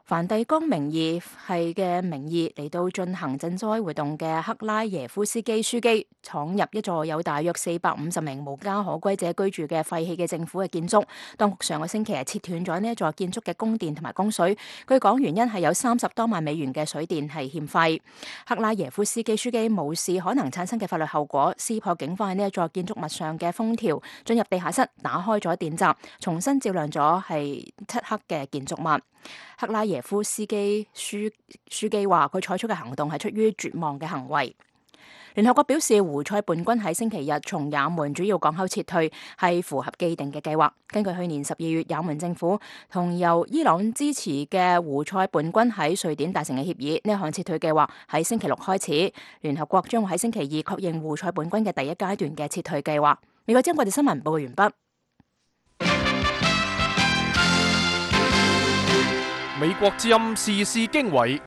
梵蒂岡名義係嘅名義嚟到進行賑災活動嘅克拉耶夫斯基樞機闖入一座有大約450名無家可歸者居住嘅廢棄嘅政府嘅建築，當局上個星期係切斷咗呢一座建築嘅供電同埋供水，據講原因係有30多萬美元嘅水電係欠費。克拉耶夫斯基樞機無視可能產生嘅法律後果，撕破警方喺呢一座建築物上嘅封條，進入地下室打開咗電閘，重新照亮咗係漆黑嘅建築物。克拉耶夫斯基樞機話佢採取嘅行動係出於絕望嘅行為。聯合國表示，胡塞叛軍喺星期日從也門主要港口撤退係符合既定嘅計劃。根據去年12月也門政府同由伊朗支持嘅胡塞叛軍喺瑞典達成嘅協議，呢項撤退計劃喺星期六開始。聯合國將會喺星期二確認胡塞叛軍嘅第一階段嘅撤退計劃。美國之音國際新聞報告完畢。 美國之音時事經緯，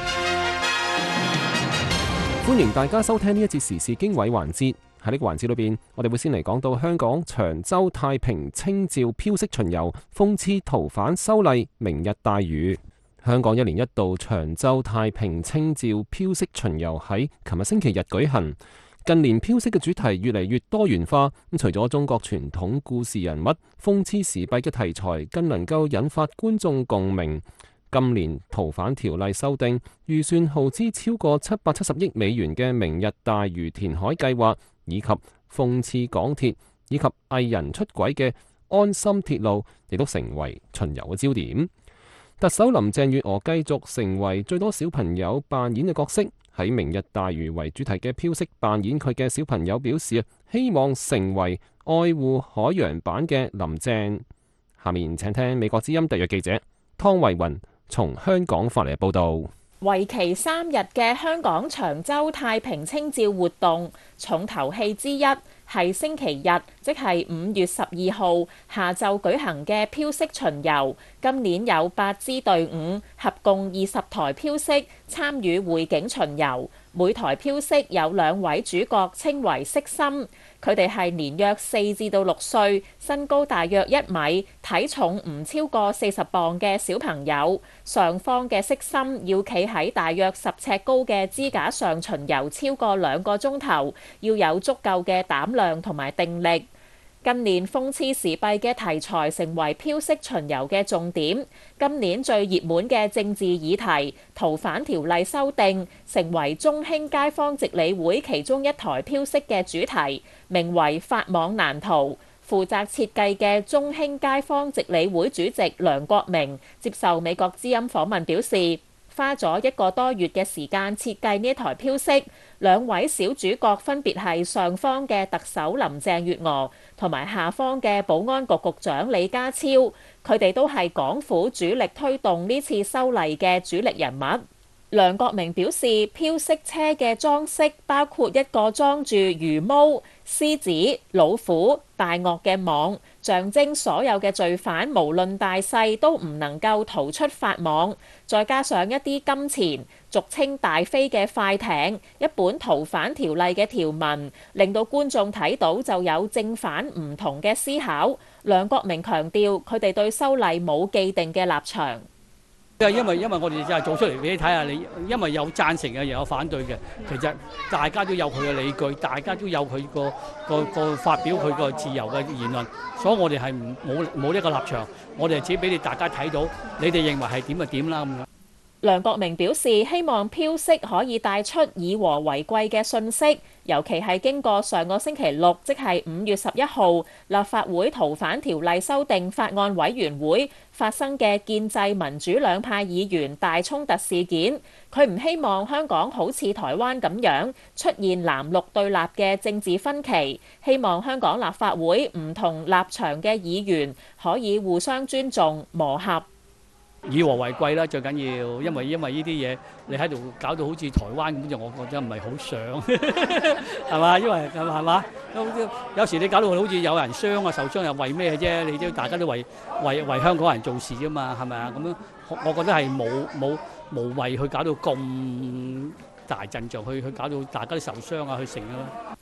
歡迎大家收聽呢一節時事經緯環節。喺呢個環節裏邊，我哋會先嚟講到香港長洲太平清醮飄色巡遊，諷刺逃犯修例明日大嶼。香港一年一度長洲太平清醮飄色巡遊喺琴日星期日舉行。近年飄色嘅主題越嚟越多元化，咁除咗中國傳統故事人物，諷刺時弊嘅題材更能夠引發觀眾共鳴。今年逃犯條例修訂，預算耗資超過770億美元嘅明日大嶼填海計劃，以及諷刺港鐵以及藝人出軌嘅安心鐵路，亦都成為巡遊嘅焦點。特首林鄭月娥繼續成為最多小朋友扮演嘅角色。喺明日大嶼為主題嘅飄色扮演佢嘅小朋友表示，希望成為愛護海洋版嘅林鄭。下面請聽美國之音特約記者湯慧雲從香港發嚟嘅報導。 為期3日嘅香港長洲太平清醮活動，重頭戲之一係星期日，即係5月12號下晝舉行嘅飄色巡遊。今年有8支隊伍，合共20台飄色參與會景巡遊。每台飄色有2位主角，稱為色心。佢哋係年約4至到6歲，身高大約1米，體重唔超過40磅嘅小朋友。上方嘅色心要企喺大約10尺高嘅支架上巡遊超過2個鐘頭，要有足夠嘅膽量同埋定力。近年諷刺時弊嘅題材成為飄色巡遊嘅重點。今年最熱門嘅政治議題逃犯條例修訂，成為中興街坊直理會其中一台飄色嘅主題，名為法網難逃。負責設計嘅中興街坊直理會主席梁國明接受美國之音訪問表示，花咗1個多月嘅時間設計呢台飄色，2位小主角分別係上方嘅特首林鄭月娥同埋下方嘅保安局局長李家超，佢哋都係港府主力推動呢次修例嘅主力人物。梁國明表示，飄色車嘅裝飾包括一個裝住魚毛、獅子、老虎、大鱷嘅網，象徵所有嘅罪犯無論大細都唔能夠逃出法網，再加上一啲金錢，俗稱大飛嘅快艇，一本逃犯條例嘅條文，令到觀眾睇到就有正反唔同嘅思考。梁國明強調，佢哋對修例冇既定嘅立場。 因為我哋就係做出嚟俾你睇下，你因為有贊成嘅又有反對嘅，其實大家都有佢嘅理據，大家都有佢個發表佢個自由嘅言論，所以我哋係冇呢個立場，我哋只俾你大家睇到，你哋認為係點就點啦咁樣。 梁國明表示，希望飄色可以帶出以和為貴嘅訊息，尤其係經過上個星期六，即係5月11號立法會逃犯條例修訂法案委員會發生嘅建制民主兩派議員大衝突事件。佢唔希望香港好似台灣咁樣出現藍綠對立嘅政治分歧，希望香港立法會唔同立場嘅議員可以互相尊重磨合。 以和為貴啦，最緊要，因為呢啲嘢你喺度搞到好似台灣咁，就我覺得唔係好想，係嘛？因為係嘛？有時你搞到好似有人傷啊、受傷又為咩啫？你都大家都為香港人做事啫嘛，係咪啊？咁樣我覺得係無謂去搞到咁大陣仗，去搞到大家都受傷啊，去成啊。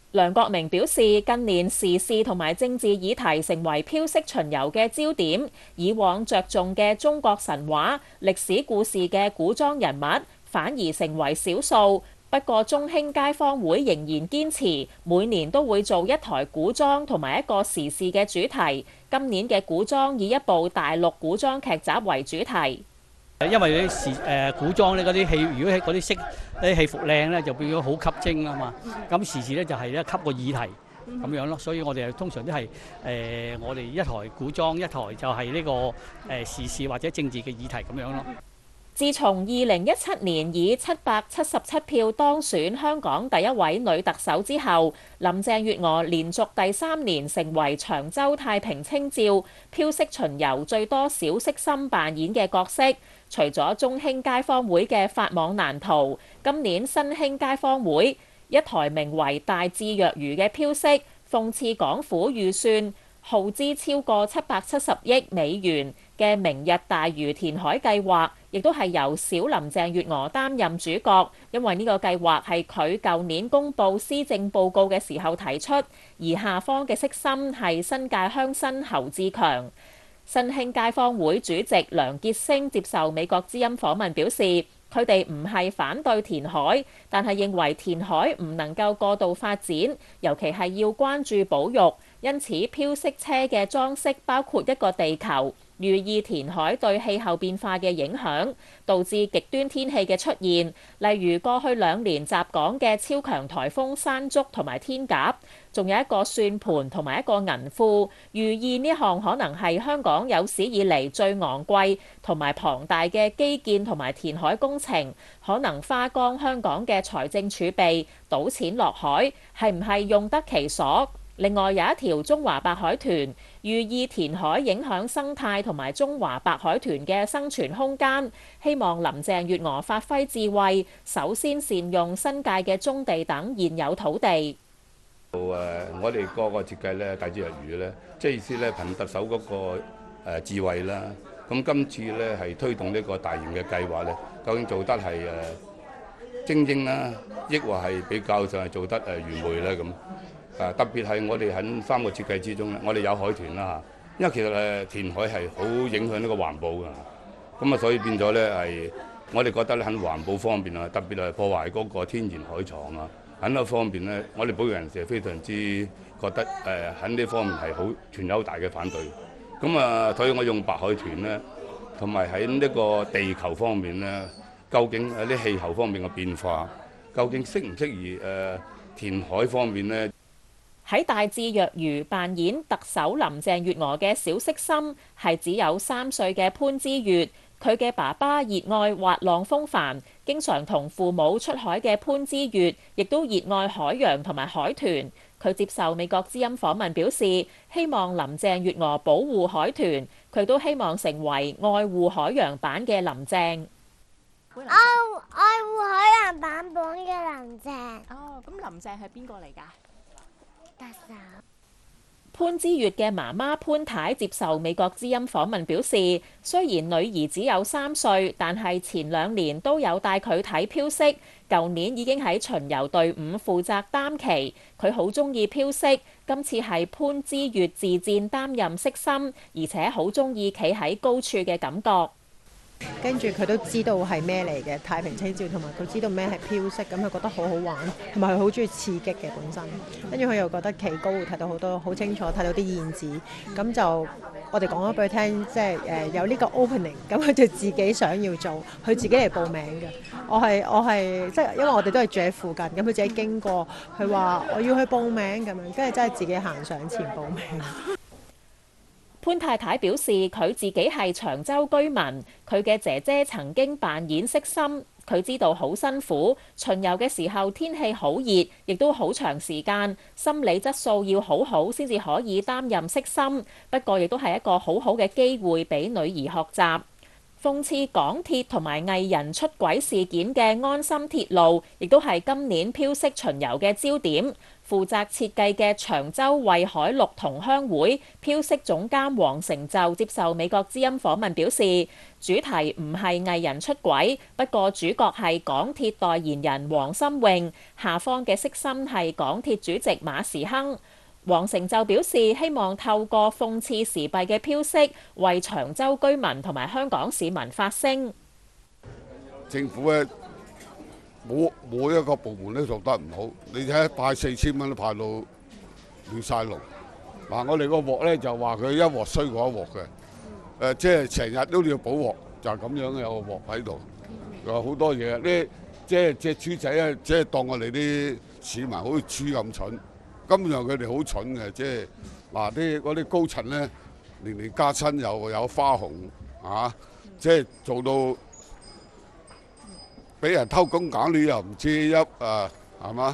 梁國明表示，近年時事同埋政治議題成為飄色巡遊嘅焦點，以往着重嘅中國神話、歷史故事嘅古裝人物反而成為少數。不過中興街坊會仍然堅持每年都會做一台古裝同埋一個時事嘅主題。今年嘅古裝以一部大陸古裝劇集為主題。 因為啲古裝咧嗰啲戲，如果係嗰啲啲戲服靚咧，就變咗好吸睛啊嘛。咁時事咧就係咧吸個議題咁樣咯。所以我哋通常都係我哋一台古裝，一台就係呢個時事或者政治嘅議題咁樣咯。 自從2017年以777票當選香港第一位女特首之後，林鄭月娥連續第3年成為長洲太平清醮飄色巡遊最多小色心扮演嘅角色。除咗中興街坊會嘅法網難逃，今年新興街坊會一台名為大智若愚嘅飄色，諷刺港府預算耗資超過770億美元嘅明日大嶼填海計劃，亦都係由小林鄭月娥擔任主角，因為呢個計劃係佢舊年公布施政報告嘅時候提出，而下方嘅色心係新界鄉紳侯志強。新興街坊會主席梁傑星接受美國之音訪問表示，佢哋唔係反對填海，但係認為填海唔能夠過度發展，尤其係要關注保育。因此飄色車嘅裝飾包括一個地球，寓意填海對氣候變化嘅影響，導致極端天氣嘅出現，例如過去2年襲港嘅超強颱風山竹同埋天鴿，仲有一個算盤同埋一個銀庫，寓意呢項可能係香港有史以嚟最昂貴同埋龐大嘅基建同埋填海工程，可能花光香港嘅財政儲備，倒錢落海，係唔係用得其所？另外有一條中華白海豚，寓意填海影響生態同埋中華白海豚嘅生存空間，希望林鄭月娥發揮智慧，首先善用新界嘅棕地等現有土地。 我哋個設計咧，大智若愚咧，即係意思咧，憑特首嗰個智慧啦。咁今次咧係推動呢個大型嘅計劃咧，究竟做得係精英啦，抑或係比較上係做得完美咧咁？特別係我哋喺3個設計之中咧，我哋有海豚啦嚇，因為其實填海係好影響呢個環保㗎，咁啊所以變咗咧係我哋覺得咧喺環保方面啊，特別係破壞嗰個天然海床啊，喺呢方面咧，我哋保育人士係非常之覺得喺呢方面係好存有好大嘅反對。咁啊，所以我用白海豚咧，同埋喺呢個地球方面咧，究竟喺啲氣候方面嘅變化，究竟適唔適宜填海方面咧？ 喺大智若愚扮演特首林鄭月娥嘅小色心係只有3歲嘅潘之月，佢嘅爸爸熱愛滑浪風帆，經常同父母出海嘅潘之月，亦都熱愛海洋同埋海豚。佢接受美國之音訪問表示，希望林鄭月娥保護海豚，佢都希望成為愛護海洋版嘅林鄭。 愛護海洋版本嘅林鄭。 哦，咁林鄭係邊個嚟㗎？ 特首。 潘之月嘅媽媽潘太接受美國之音訪問表示，雖然女兒只有3歲，但係前2年都有帶佢睇飄色，舊年已經喺巡遊隊伍負責擔旗，佢好中意飄色，今次係潘之月自薦擔任色心，而且好中意企喺高處嘅感覺。 跟住佢都知道係咩嚟嘅太平清醮，同埋佢知道咩係飄色，咁佢覺得好好玩，同埋佢好中意刺激嘅本身。跟住佢又覺得企高會睇到好多好清楚，睇到啲燕子。咁就我哋講咗俾佢聽，即係有呢個 opening， 咁佢就自己想要做，佢自己嚟報名嘅。我係即係因為我哋都係住喺附近，咁佢自己經過，佢話我要去報名咁樣，跟住真係自己行上前報名。 潘太太表示，佢自己係長洲居民，佢嘅姐姐曾經扮演色心，佢知道好辛苦。巡遊嘅時候天氣好熱，亦都好長時間，心理質素要好好先至可以擔任色心。不過亦都係一個好好嘅機會俾女兒學習。 諷刺港鐵同埋藝人出軌事件嘅安心鐵路，亦都係今年飄色巡遊嘅焦點。負責設計嘅長洲惠海綠同鄉會飄色總監黃成就接受美國之音訪問表示，主題唔係藝人出軌，不過主角係港鐵代言人黃心穎，下方嘅色心係港鐵主席馬時亨。黃成就表示，希望透過諷刺時弊嘅飄色，為長洲居民同埋香港市民發聲。 政府咧冇一個部門都做得唔好，你睇派4000蚊都派到亂晒龍。嗱，我哋個鑊咧就話佢一鑊衰過一鑊嘅，即係成日都要補鑊，就係咁樣有個鑊喺度，有好多嘢。呢即係隻豬仔咧，即係當我哋啲市民好似豬咁蠢。根本上佢哋好蠢嘅，即係嗱嗰啲高層咧，年加薪又有花紅啊，即係做到俾人偷工減料又唔知係嘛？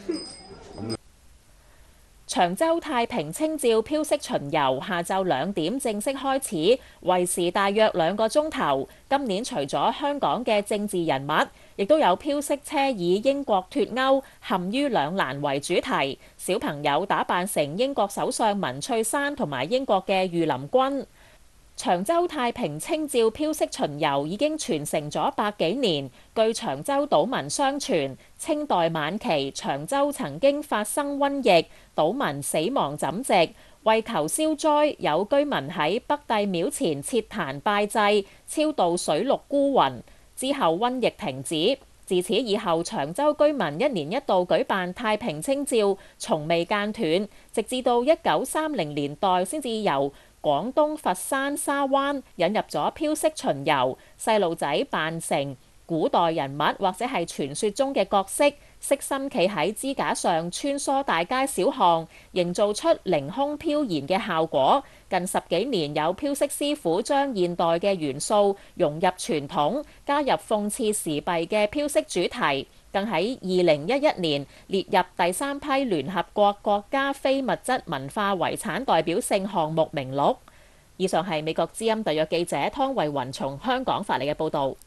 長洲太平清醮飄色巡遊下晝2點正式開始，為時大約2個鐘頭。今年除咗香港嘅政治人物，亦都有飄色車以英國脫歐陷於兩難為主題，小朋友打扮成英國首相文翠珊同埋英國嘅御林軍。長洲太平清醮飄色巡遊已經傳承咗100幾年。據長洲島民相傳，清代晚期長洲曾經發生瘟疫，島民死亡枕席，為求消災，有居民喺北帝廟前設壇拜祭，超度水陸孤魂。之後瘟疫停止，自此以後長洲居民1年1度舉辦太平清醮，從未間斷，直至到1930年代先至由廣東佛山沙灣引入咗飄色巡遊，細路仔扮成古代人物或者係傳說中嘅角色，悉心企喺支架上穿梭大街小巷，營造出凌空飄然嘅效果。近10幾年有飄色師傅將現代嘅元素融入傳統，加入諷刺時弊嘅飄色主題，更喺2011年列入第3批聯合國國家非物質文化遺產代表性項目名錄。以上係美國之音特約記者湯慧雲從香港發嚟嘅報導。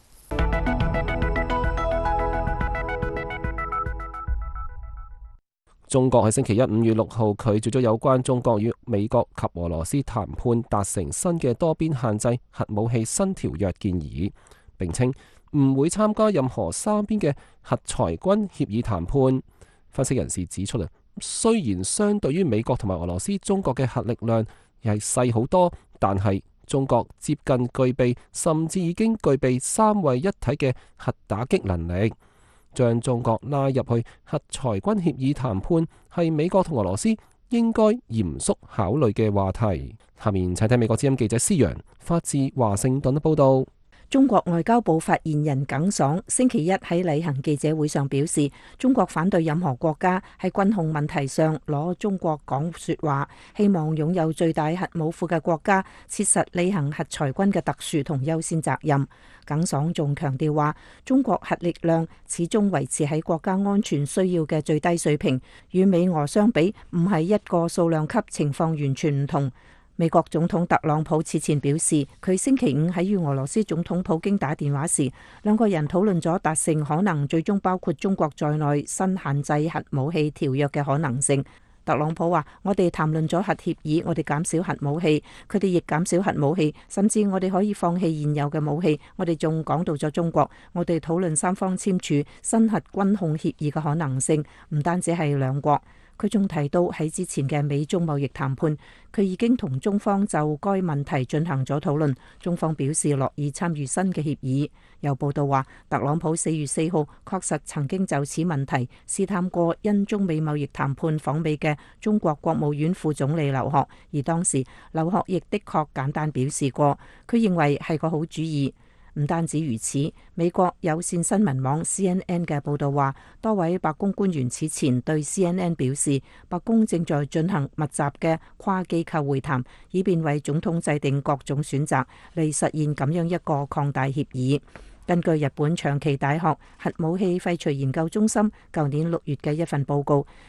中國喺星期一5月6號拒絕咗有關中國與美國及俄羅斯談判達成新嘅多邊限制核武器新條約建議，並稱唔會參加任何三邊嘅核裁軍協議談判。分析人士指出雖然相對於美國同埋俄羅斯，中國嘅核力量又係細好多，但係中國接近具備甚至已經具備三位一體嘅核打擊能力。將中國拉入去核裁軍協議談判係美國同俄羅斯應該嚴肅考慮嘅話題。下面請睇美國之音記者施陽發自華盛頓嘅報道。 中國外交部發言人耿爽星期一喺例行記者會上表示，中國反對任何國家喺軍控問題上攞中國講說話，希望擁有最大核武庫嘅國家切實履行核裁軍嘅特殊同優先責任。耿爽仲強調話，中國核力量始終維持喺國家安全需要嘅最低水平，與美俄相比唔係一個數量級，情況完全唔同。美國總統特朗普此前表示，佢星期5喺與俄羅斯總統普京打電話時，兩個人討論咗達成可能最終包括中國在內新限制核武器條約嘅可能性。特朗普話：我哋談論咗核協議，我哋減少核武器，佢哋亦減少核武器，甚至我哋可以放棄現有嘅武器。我哋仲講到咗中國，我哋討論三方簽署新核軍控協議嘅可能性，唔單止係兩國。佢仲提到喺之前嘅美中貿易談判，佢已經同中方就該問題進行咗討論，中方表示樂意參與新嘅協議。有報道話，特朗普4月4號確實曾經就此問題試探過因中美貿易談判訪美嘅中國國務院副總理劉鶴，而當時劉鶴亦的確簡單表示過，佢認為係個好主意。唔單止如此，美國有線新聞網 CNN 嘅報導話，多位白宮官員此前對 CNN 表示，白宮正在進行密集嘅跨機構會談，以便為總統制定各種選擇，嚟實現咁樣一個擴大協議。根據日本長崎大學核武器廢除研究中心舊年6月嘅一份報告，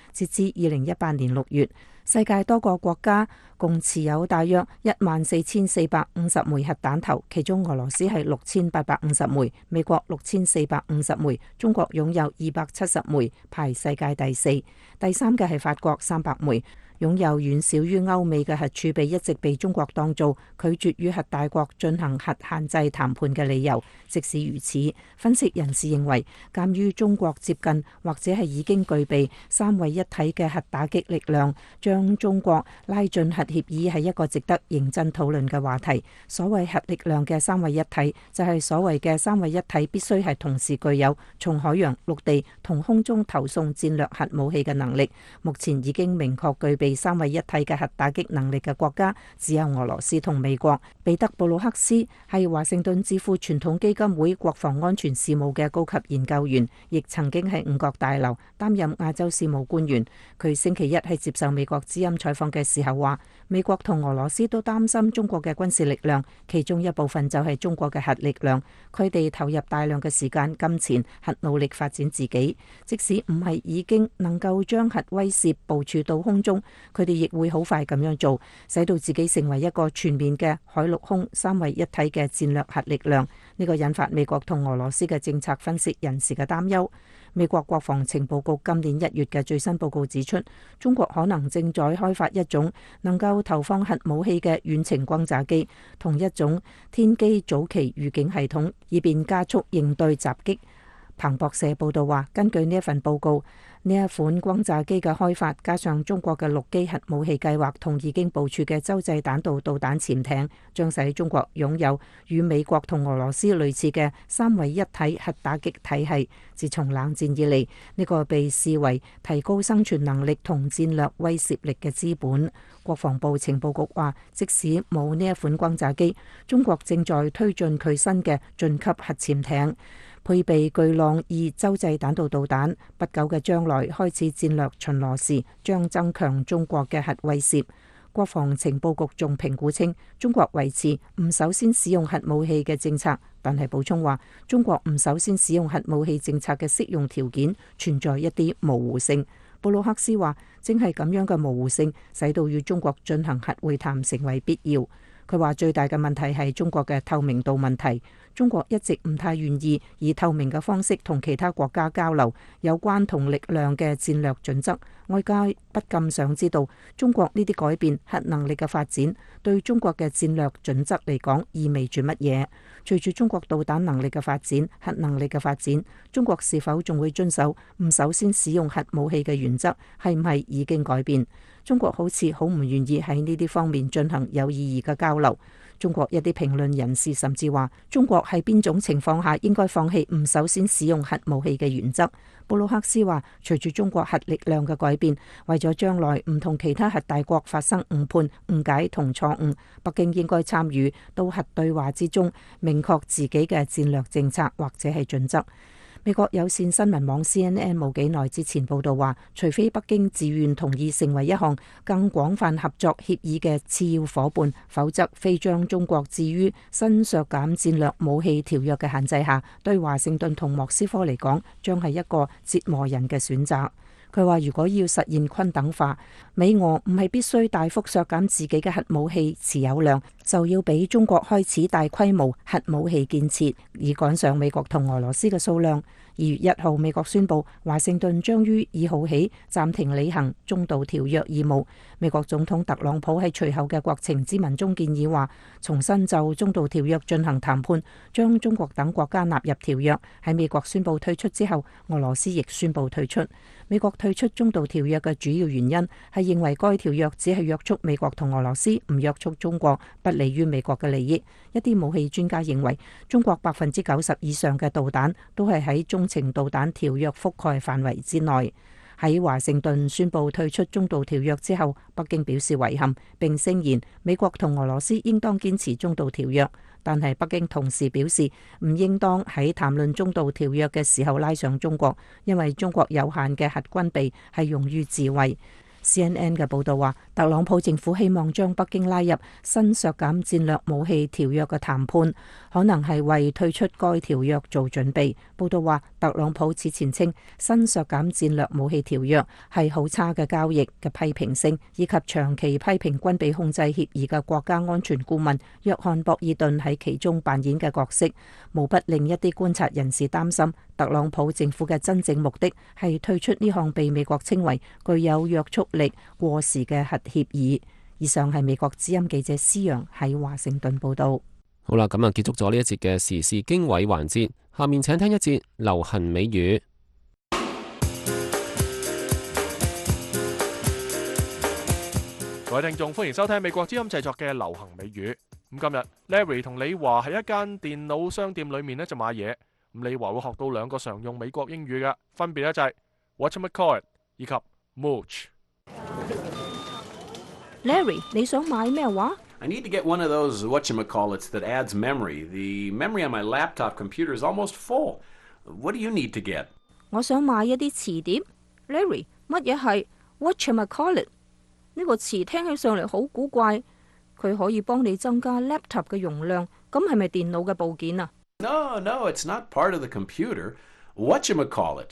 截至2018年6月，世界多個國家共持有大約14,450枚核彈頭，其中俄羅斯係6,850枚，美國6,450枚，中國擁有270枚，排世界第四。第三嘅係法國300枚。擁有遠少於歐美嘅核儲備一直被中國當做拒絕與核大國進行核限制談判嘅理由。即使如此，分析人士認為，鑑於中國接近或者係已經具備三位一體嘅核打擊力量，將中國拉進核協議係一個值得認真討論嘅話題。所謂核力量嘅三位一體，就係所謂嘅三位一體必須係同時具有從海洋、陸地同空中投送戰略核武器嘅能力。目前已經明確具備三位一體嘅核打擊能力嘅國家只有俄羅斯同美國。彼得布魯克斯係華盛頓智庫傳統基金會國防安全事務嘅高級研究員，亦曾經喺五角大樓擔任亞洲事務官員。佢星期一喺接受美國之音採訪嘅時候話，美國同俄羅斯都擔心中國嘅軍事力量，其中一部分就係中國嘅核力量。佢哋投入大量嘅時間、金錢、核努力發展自己，即使唔係已經能夠將核威懾部署到空中，佢哋亦會好快咁樣做，使到自己成為一個全面嘅海陸空三位一體嘅戰略核力量。呢個引發美國同俄羅斯嘅政策分析人士嘅擔憂。美國國防情報局今年1月嘅最新報告指出，中國可能正在開發一種能夠投放核武器嘅遠程轟炸機，同一種天基早期預警系統，以便加速應對襲擊。彭博社報道話，根據呢一份報告，呢一款轟炸機嘅開發，加上中國嘅陸基核武器計劃同已經部署嘅洲際彈道導彈潛艇，將使中國擁有與美國同俄羅斯類似嘅三位一體核打擊體系。自從冷戰以嚟，呢個被視為提高生存能力同戰略威懾力嘅資本。國防部情報局話，即使冇呢一款轟炸機，中國正在推進佢新嘅晉級核潛艇，配備巨浪2洲際彈道導彈，不久嘅將來開始戰略巡邏時，將增強中國嘅核威懾。國防情報局仲評估稱，中國維持唔首先使用核武器嘅政策，但係補充話，中國唔首先使用核武器政策嘅適用條件存在一啲模糊性。布魯克斯話，正係咁樣嘅模糊性，使到與中國進行核會談成為必要。佢話最大嘅問題係中國嘅透明度問題，中國一直唔太願意以透明嘅方式同其他國家交流有關同力量嘅戰略準則。外界不禁想知道，中國呢啲改變核能力嘅發展對中國嘅戰略準則嚟講意味住乜嘢？隨住中國導彈能力嘅發展、核能力嘅發展，中國是否仲會遵守唔首先使用核武器嘅原則？係唔係已經改變？中國好似好唔願意喺呢啲方面進行有意義嘅交流。中國一啲評論人士甚至話，中國喺邊種情況下應該放棄唔首先使用核武器嘅原則？布魯克斯話，隨住中國核力量嘅改變，為咗將來唔同其他核大國發生誤判、誤解同錯誤，北京應該參與到核對話之中，明確自己嘅戰略政策或者係準則。美國有線新聞網 CNN 冇幾耐之前報道話，除非北京自願同意成為一項更廣泛合作協議嘅次要夥伴，否則非將中國置於新削減戰略武器條約嘅限制下，對華盛頓同莫斯科嚟講，將係一個折磨人嘅選擇。佢話，如果要實現均等化，美俄唔係必須大幅削減自己嘅核武器持有量，就要俾中國開始大規模核武器建設，以趕上美國同俄羅斯嘅數量。2月1號，美國宣布華盛頓將於2號起暫停履行中導條約義務。美國總統特朗普喺隨後嘅國情咨文中建議話，重新就中導條約進行談判，將中國等國家納入條約。喺美國宣布退出之後，俄羅斯亦宣布退出。美國退出中導條約嘅主要原因係認為該條約只係約束美國同俄羅斯，唔約束中國，不利於美國嘅利益。一啲武器專家認為，中國90%以上嘅導彈都係喺中程導彈條約覆蓋範圍之內。喺華盛頓宣布退出中導條約之後，北京表示遺憾，並聲言美國同俄羅斯應當堅持中導條約。但係北京同時表示唔應當喺談論中導條約嘅時候拉上中國，因為中國有限嘅核軍備係用於自衛。 CNN 嘅報導話，特朗普政府希望將北京拉入新削減戰略武器條約嘅談判，可能係為退出該條約做準備。報導話，特朗普此前稱新削減戰略武器條約係好差嘅交易嘅批評性，以及長期批評軍備控制協議嘅國家安全顧問約翰博爾頓喺其中扮演嘅角色，無不令一啲觀察人士擔心，特朗普政府嘅真正目的係退出呢項被美國稱為具有約束力過時嘅核協議。以上係美國之音記者施陽喺華盛頓報道。 好啦，咁啊結束咗呢一節嘅時事經緯環節，下面請聽一節流行美語。 各位聽眾，歡迎收聽美國之音製作嘅流行美語。咁今日 Larry 同李華喺一間電腦商店裏面咧就買嘢。咁李華會學到兩個常用美國英語嘅，分別咧就係 whatchamacallit 以及 mooch。Larry， 你想買咩話？ I need to get one of those whatchamacallits that adds memory. The memory on my laptop computer is almost full. What do you need to get? 我想買一啲詞碟。Larry， 乜嘢係 whatchamacallit？ 呢個詞聽起上嚟好古怪，佢可以幫你增加 laptop 嘅容量，咁係咪電腦嘅部件啊？ No, it's not part of the computer. Whatchamacallit.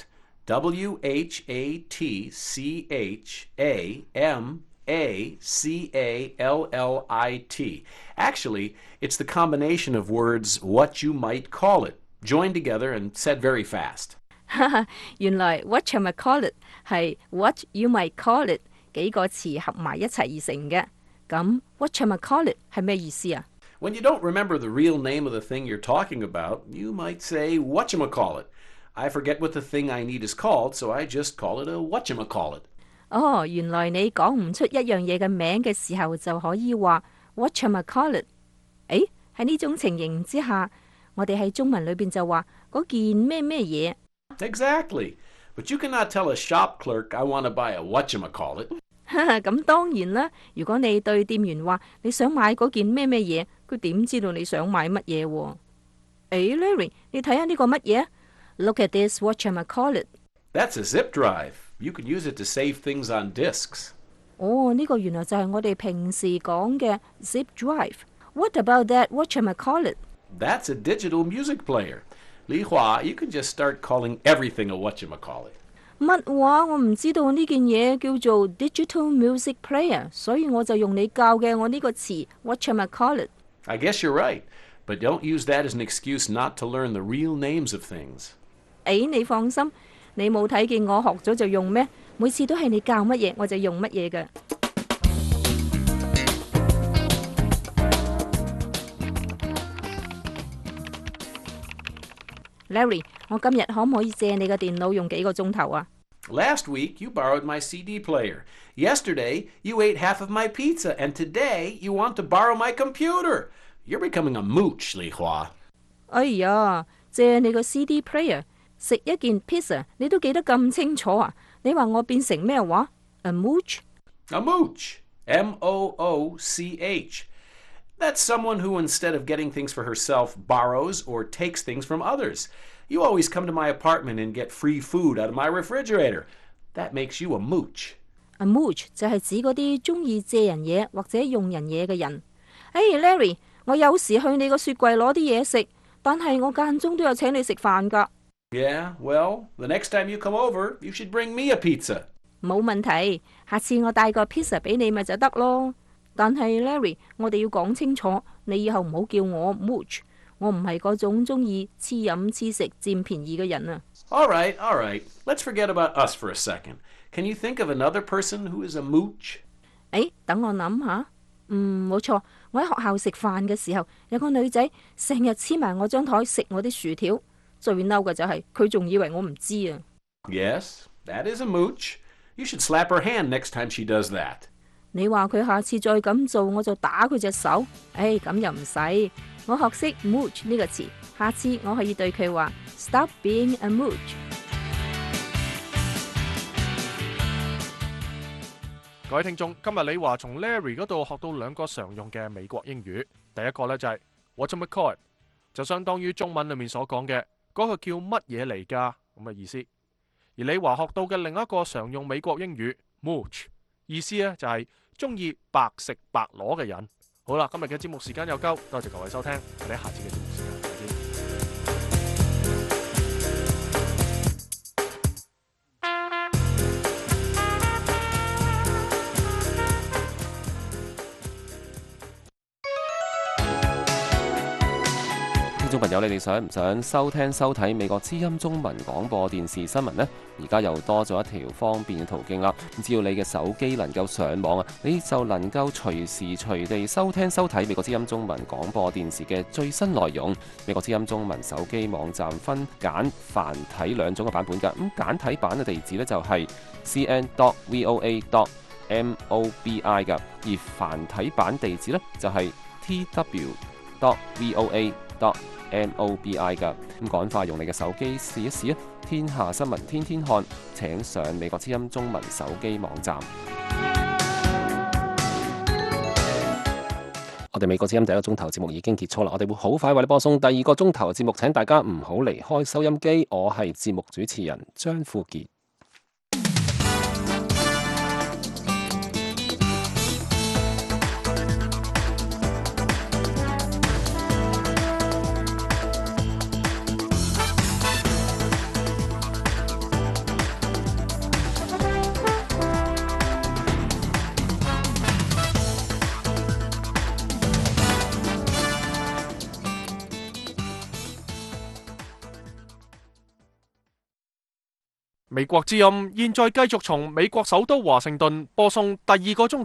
WHATCHAMACALLIT. Actually, it's the combination of words what you might call it, joined together and said very fast. 原來 whatchamacallit 係 what you might call it 幾個詞合埋一齊而成嘅。咁 whatchamacallit 係咩意思啊？ When you don't remember the real name of the thing you're talking about, you might say whatchamacallit. I forget what the thing I need is called, so I just call it a whatchamacallit. 哦，原來你講唔出一樣嘢嘅名嘅時候，就可以話 whatchamacallit。誒，喺呢種情形之下，我哋喺中文裏邊就話嗰件咩咩嘢。 Exactly. But you cannot tell a shop clerk I want to buy a whatchamacallit. 咁當然啦，如果你對店員話你想買嗰件咩咩嘢，佢點知道你想買乜嘢喎？誒 ，Larry， 你睇下呢個乜嘢 ？Look at this whatchamacallit. That's a zip drive. You can use it to save things on disks. 哦，呢個原來就係我哋平時講嘅 zip drive. What about that whatchamacallit? That's a digital music player. Li Hua, you can just start calling everything a whatchamacallit. 乜話？我唔知道呢件嘢叫做 digital music player， 所以我就用你教嘅我呢個詞 whatchamacallit。 I guess you're right, but don't use that as an excuse not to learn the real names of things. 誒，你放心，你冇睇見我學咗就用咩？每次都係你教乜嘢我就用乜嘢嘅。Larry， 我今日可唔可以借你嘅電腦用幾個鐘頭啊？ Last week, you borrowed my CD player. Yesterday, you ate half of my pizza. And today, you want to borrow my computer. You're becoming a mooch, Li Hua. 哎呀，借你個 CD player， 食一件 pizza， 你都記得咁清楚啊？你話我變成咩話 ？A mooch? A mooch. M-O-O-C-H. That's someone who, instead of getting things for herself, borrows or takes things from others. You always come to my apartment and get free food out of my refrigerator. That makes you a mooch. A mooch 就係指嗰啲中意借人嘢或者用人嘢嘅人。誒 Larry， 我有時去你個雪櫃攞啲嘢食，但係我間中都有請你食飯㗎。 Yeah, well, the next time you come over, you should bring me a pizza. 冇問題，下次我帶個 pizza 俾你咪就得咯。但係 Larry， 我哋要講清楚，你以後唔好叫我 mooch。我唔係嗰種中意黐飲黐食佔便宜嘅人啊。 All right. Let's forget about us for a second. Can you think of another person who is a mooch? 誒，等我諗下。冇錯，我喺學校食飯嘅時候，有個女仔成日黐埋我張台食我啲薯條，最嬲嘅就係佢仲以為我唔知啊。 Yes, that is a mooch. You should slap her hand next time she does that. 你話佢下次再咁做，我就打佢隻手。誒，咁又唔使。我學識 mooch 呢個詞，下次我可以對佢話 Stop being a mooch。 各位聽眾，今日李華從 Larry 嗰度學到兩個常用嘅美國英語。第一個呢就係 whatchamacallit， 就相當於中文裏面所講嘅嗰個叫乜嘢嚟㗎咁嘅意思。而李華學到嘅另一個常用美國英語 mooch 意思呢就係中意白食白攞嘅人。好啦，今日嘅節目時間又夠，多謝各位收聽，我哋下次嘅節目時間再見。 聽眾朋友，你哋想唔想收聽收睇美國之音中文廣播電視新聞呢？而家又多咗一條方便嘅途徑啦！只要你嘅手機能夠上網啊，你就能夠隨時隨地收聽收睇美國之音中文廣播電視嘅最新內容。美國之音中文手機網站分簡繁體兩種嘅版本㗎。咁簡體版嘅地址呢，就係 cn.voa.mobi 㗎，而繁體版地址呢，就係 tw.voa.mobi 㗎。咁趕快用你嘅手機試一試啊！天下新聞天天看，請上美國之音中文手機網站。我哋美國之音第一個鐘頭節目已經結束啦，我哋會好快為你播送第二個鐘頭嘅節目，請大家唔好離開收音機。我係節目主持人張富傑。 美國之音現在繼續從美國首都華盛頓播送第二個鐘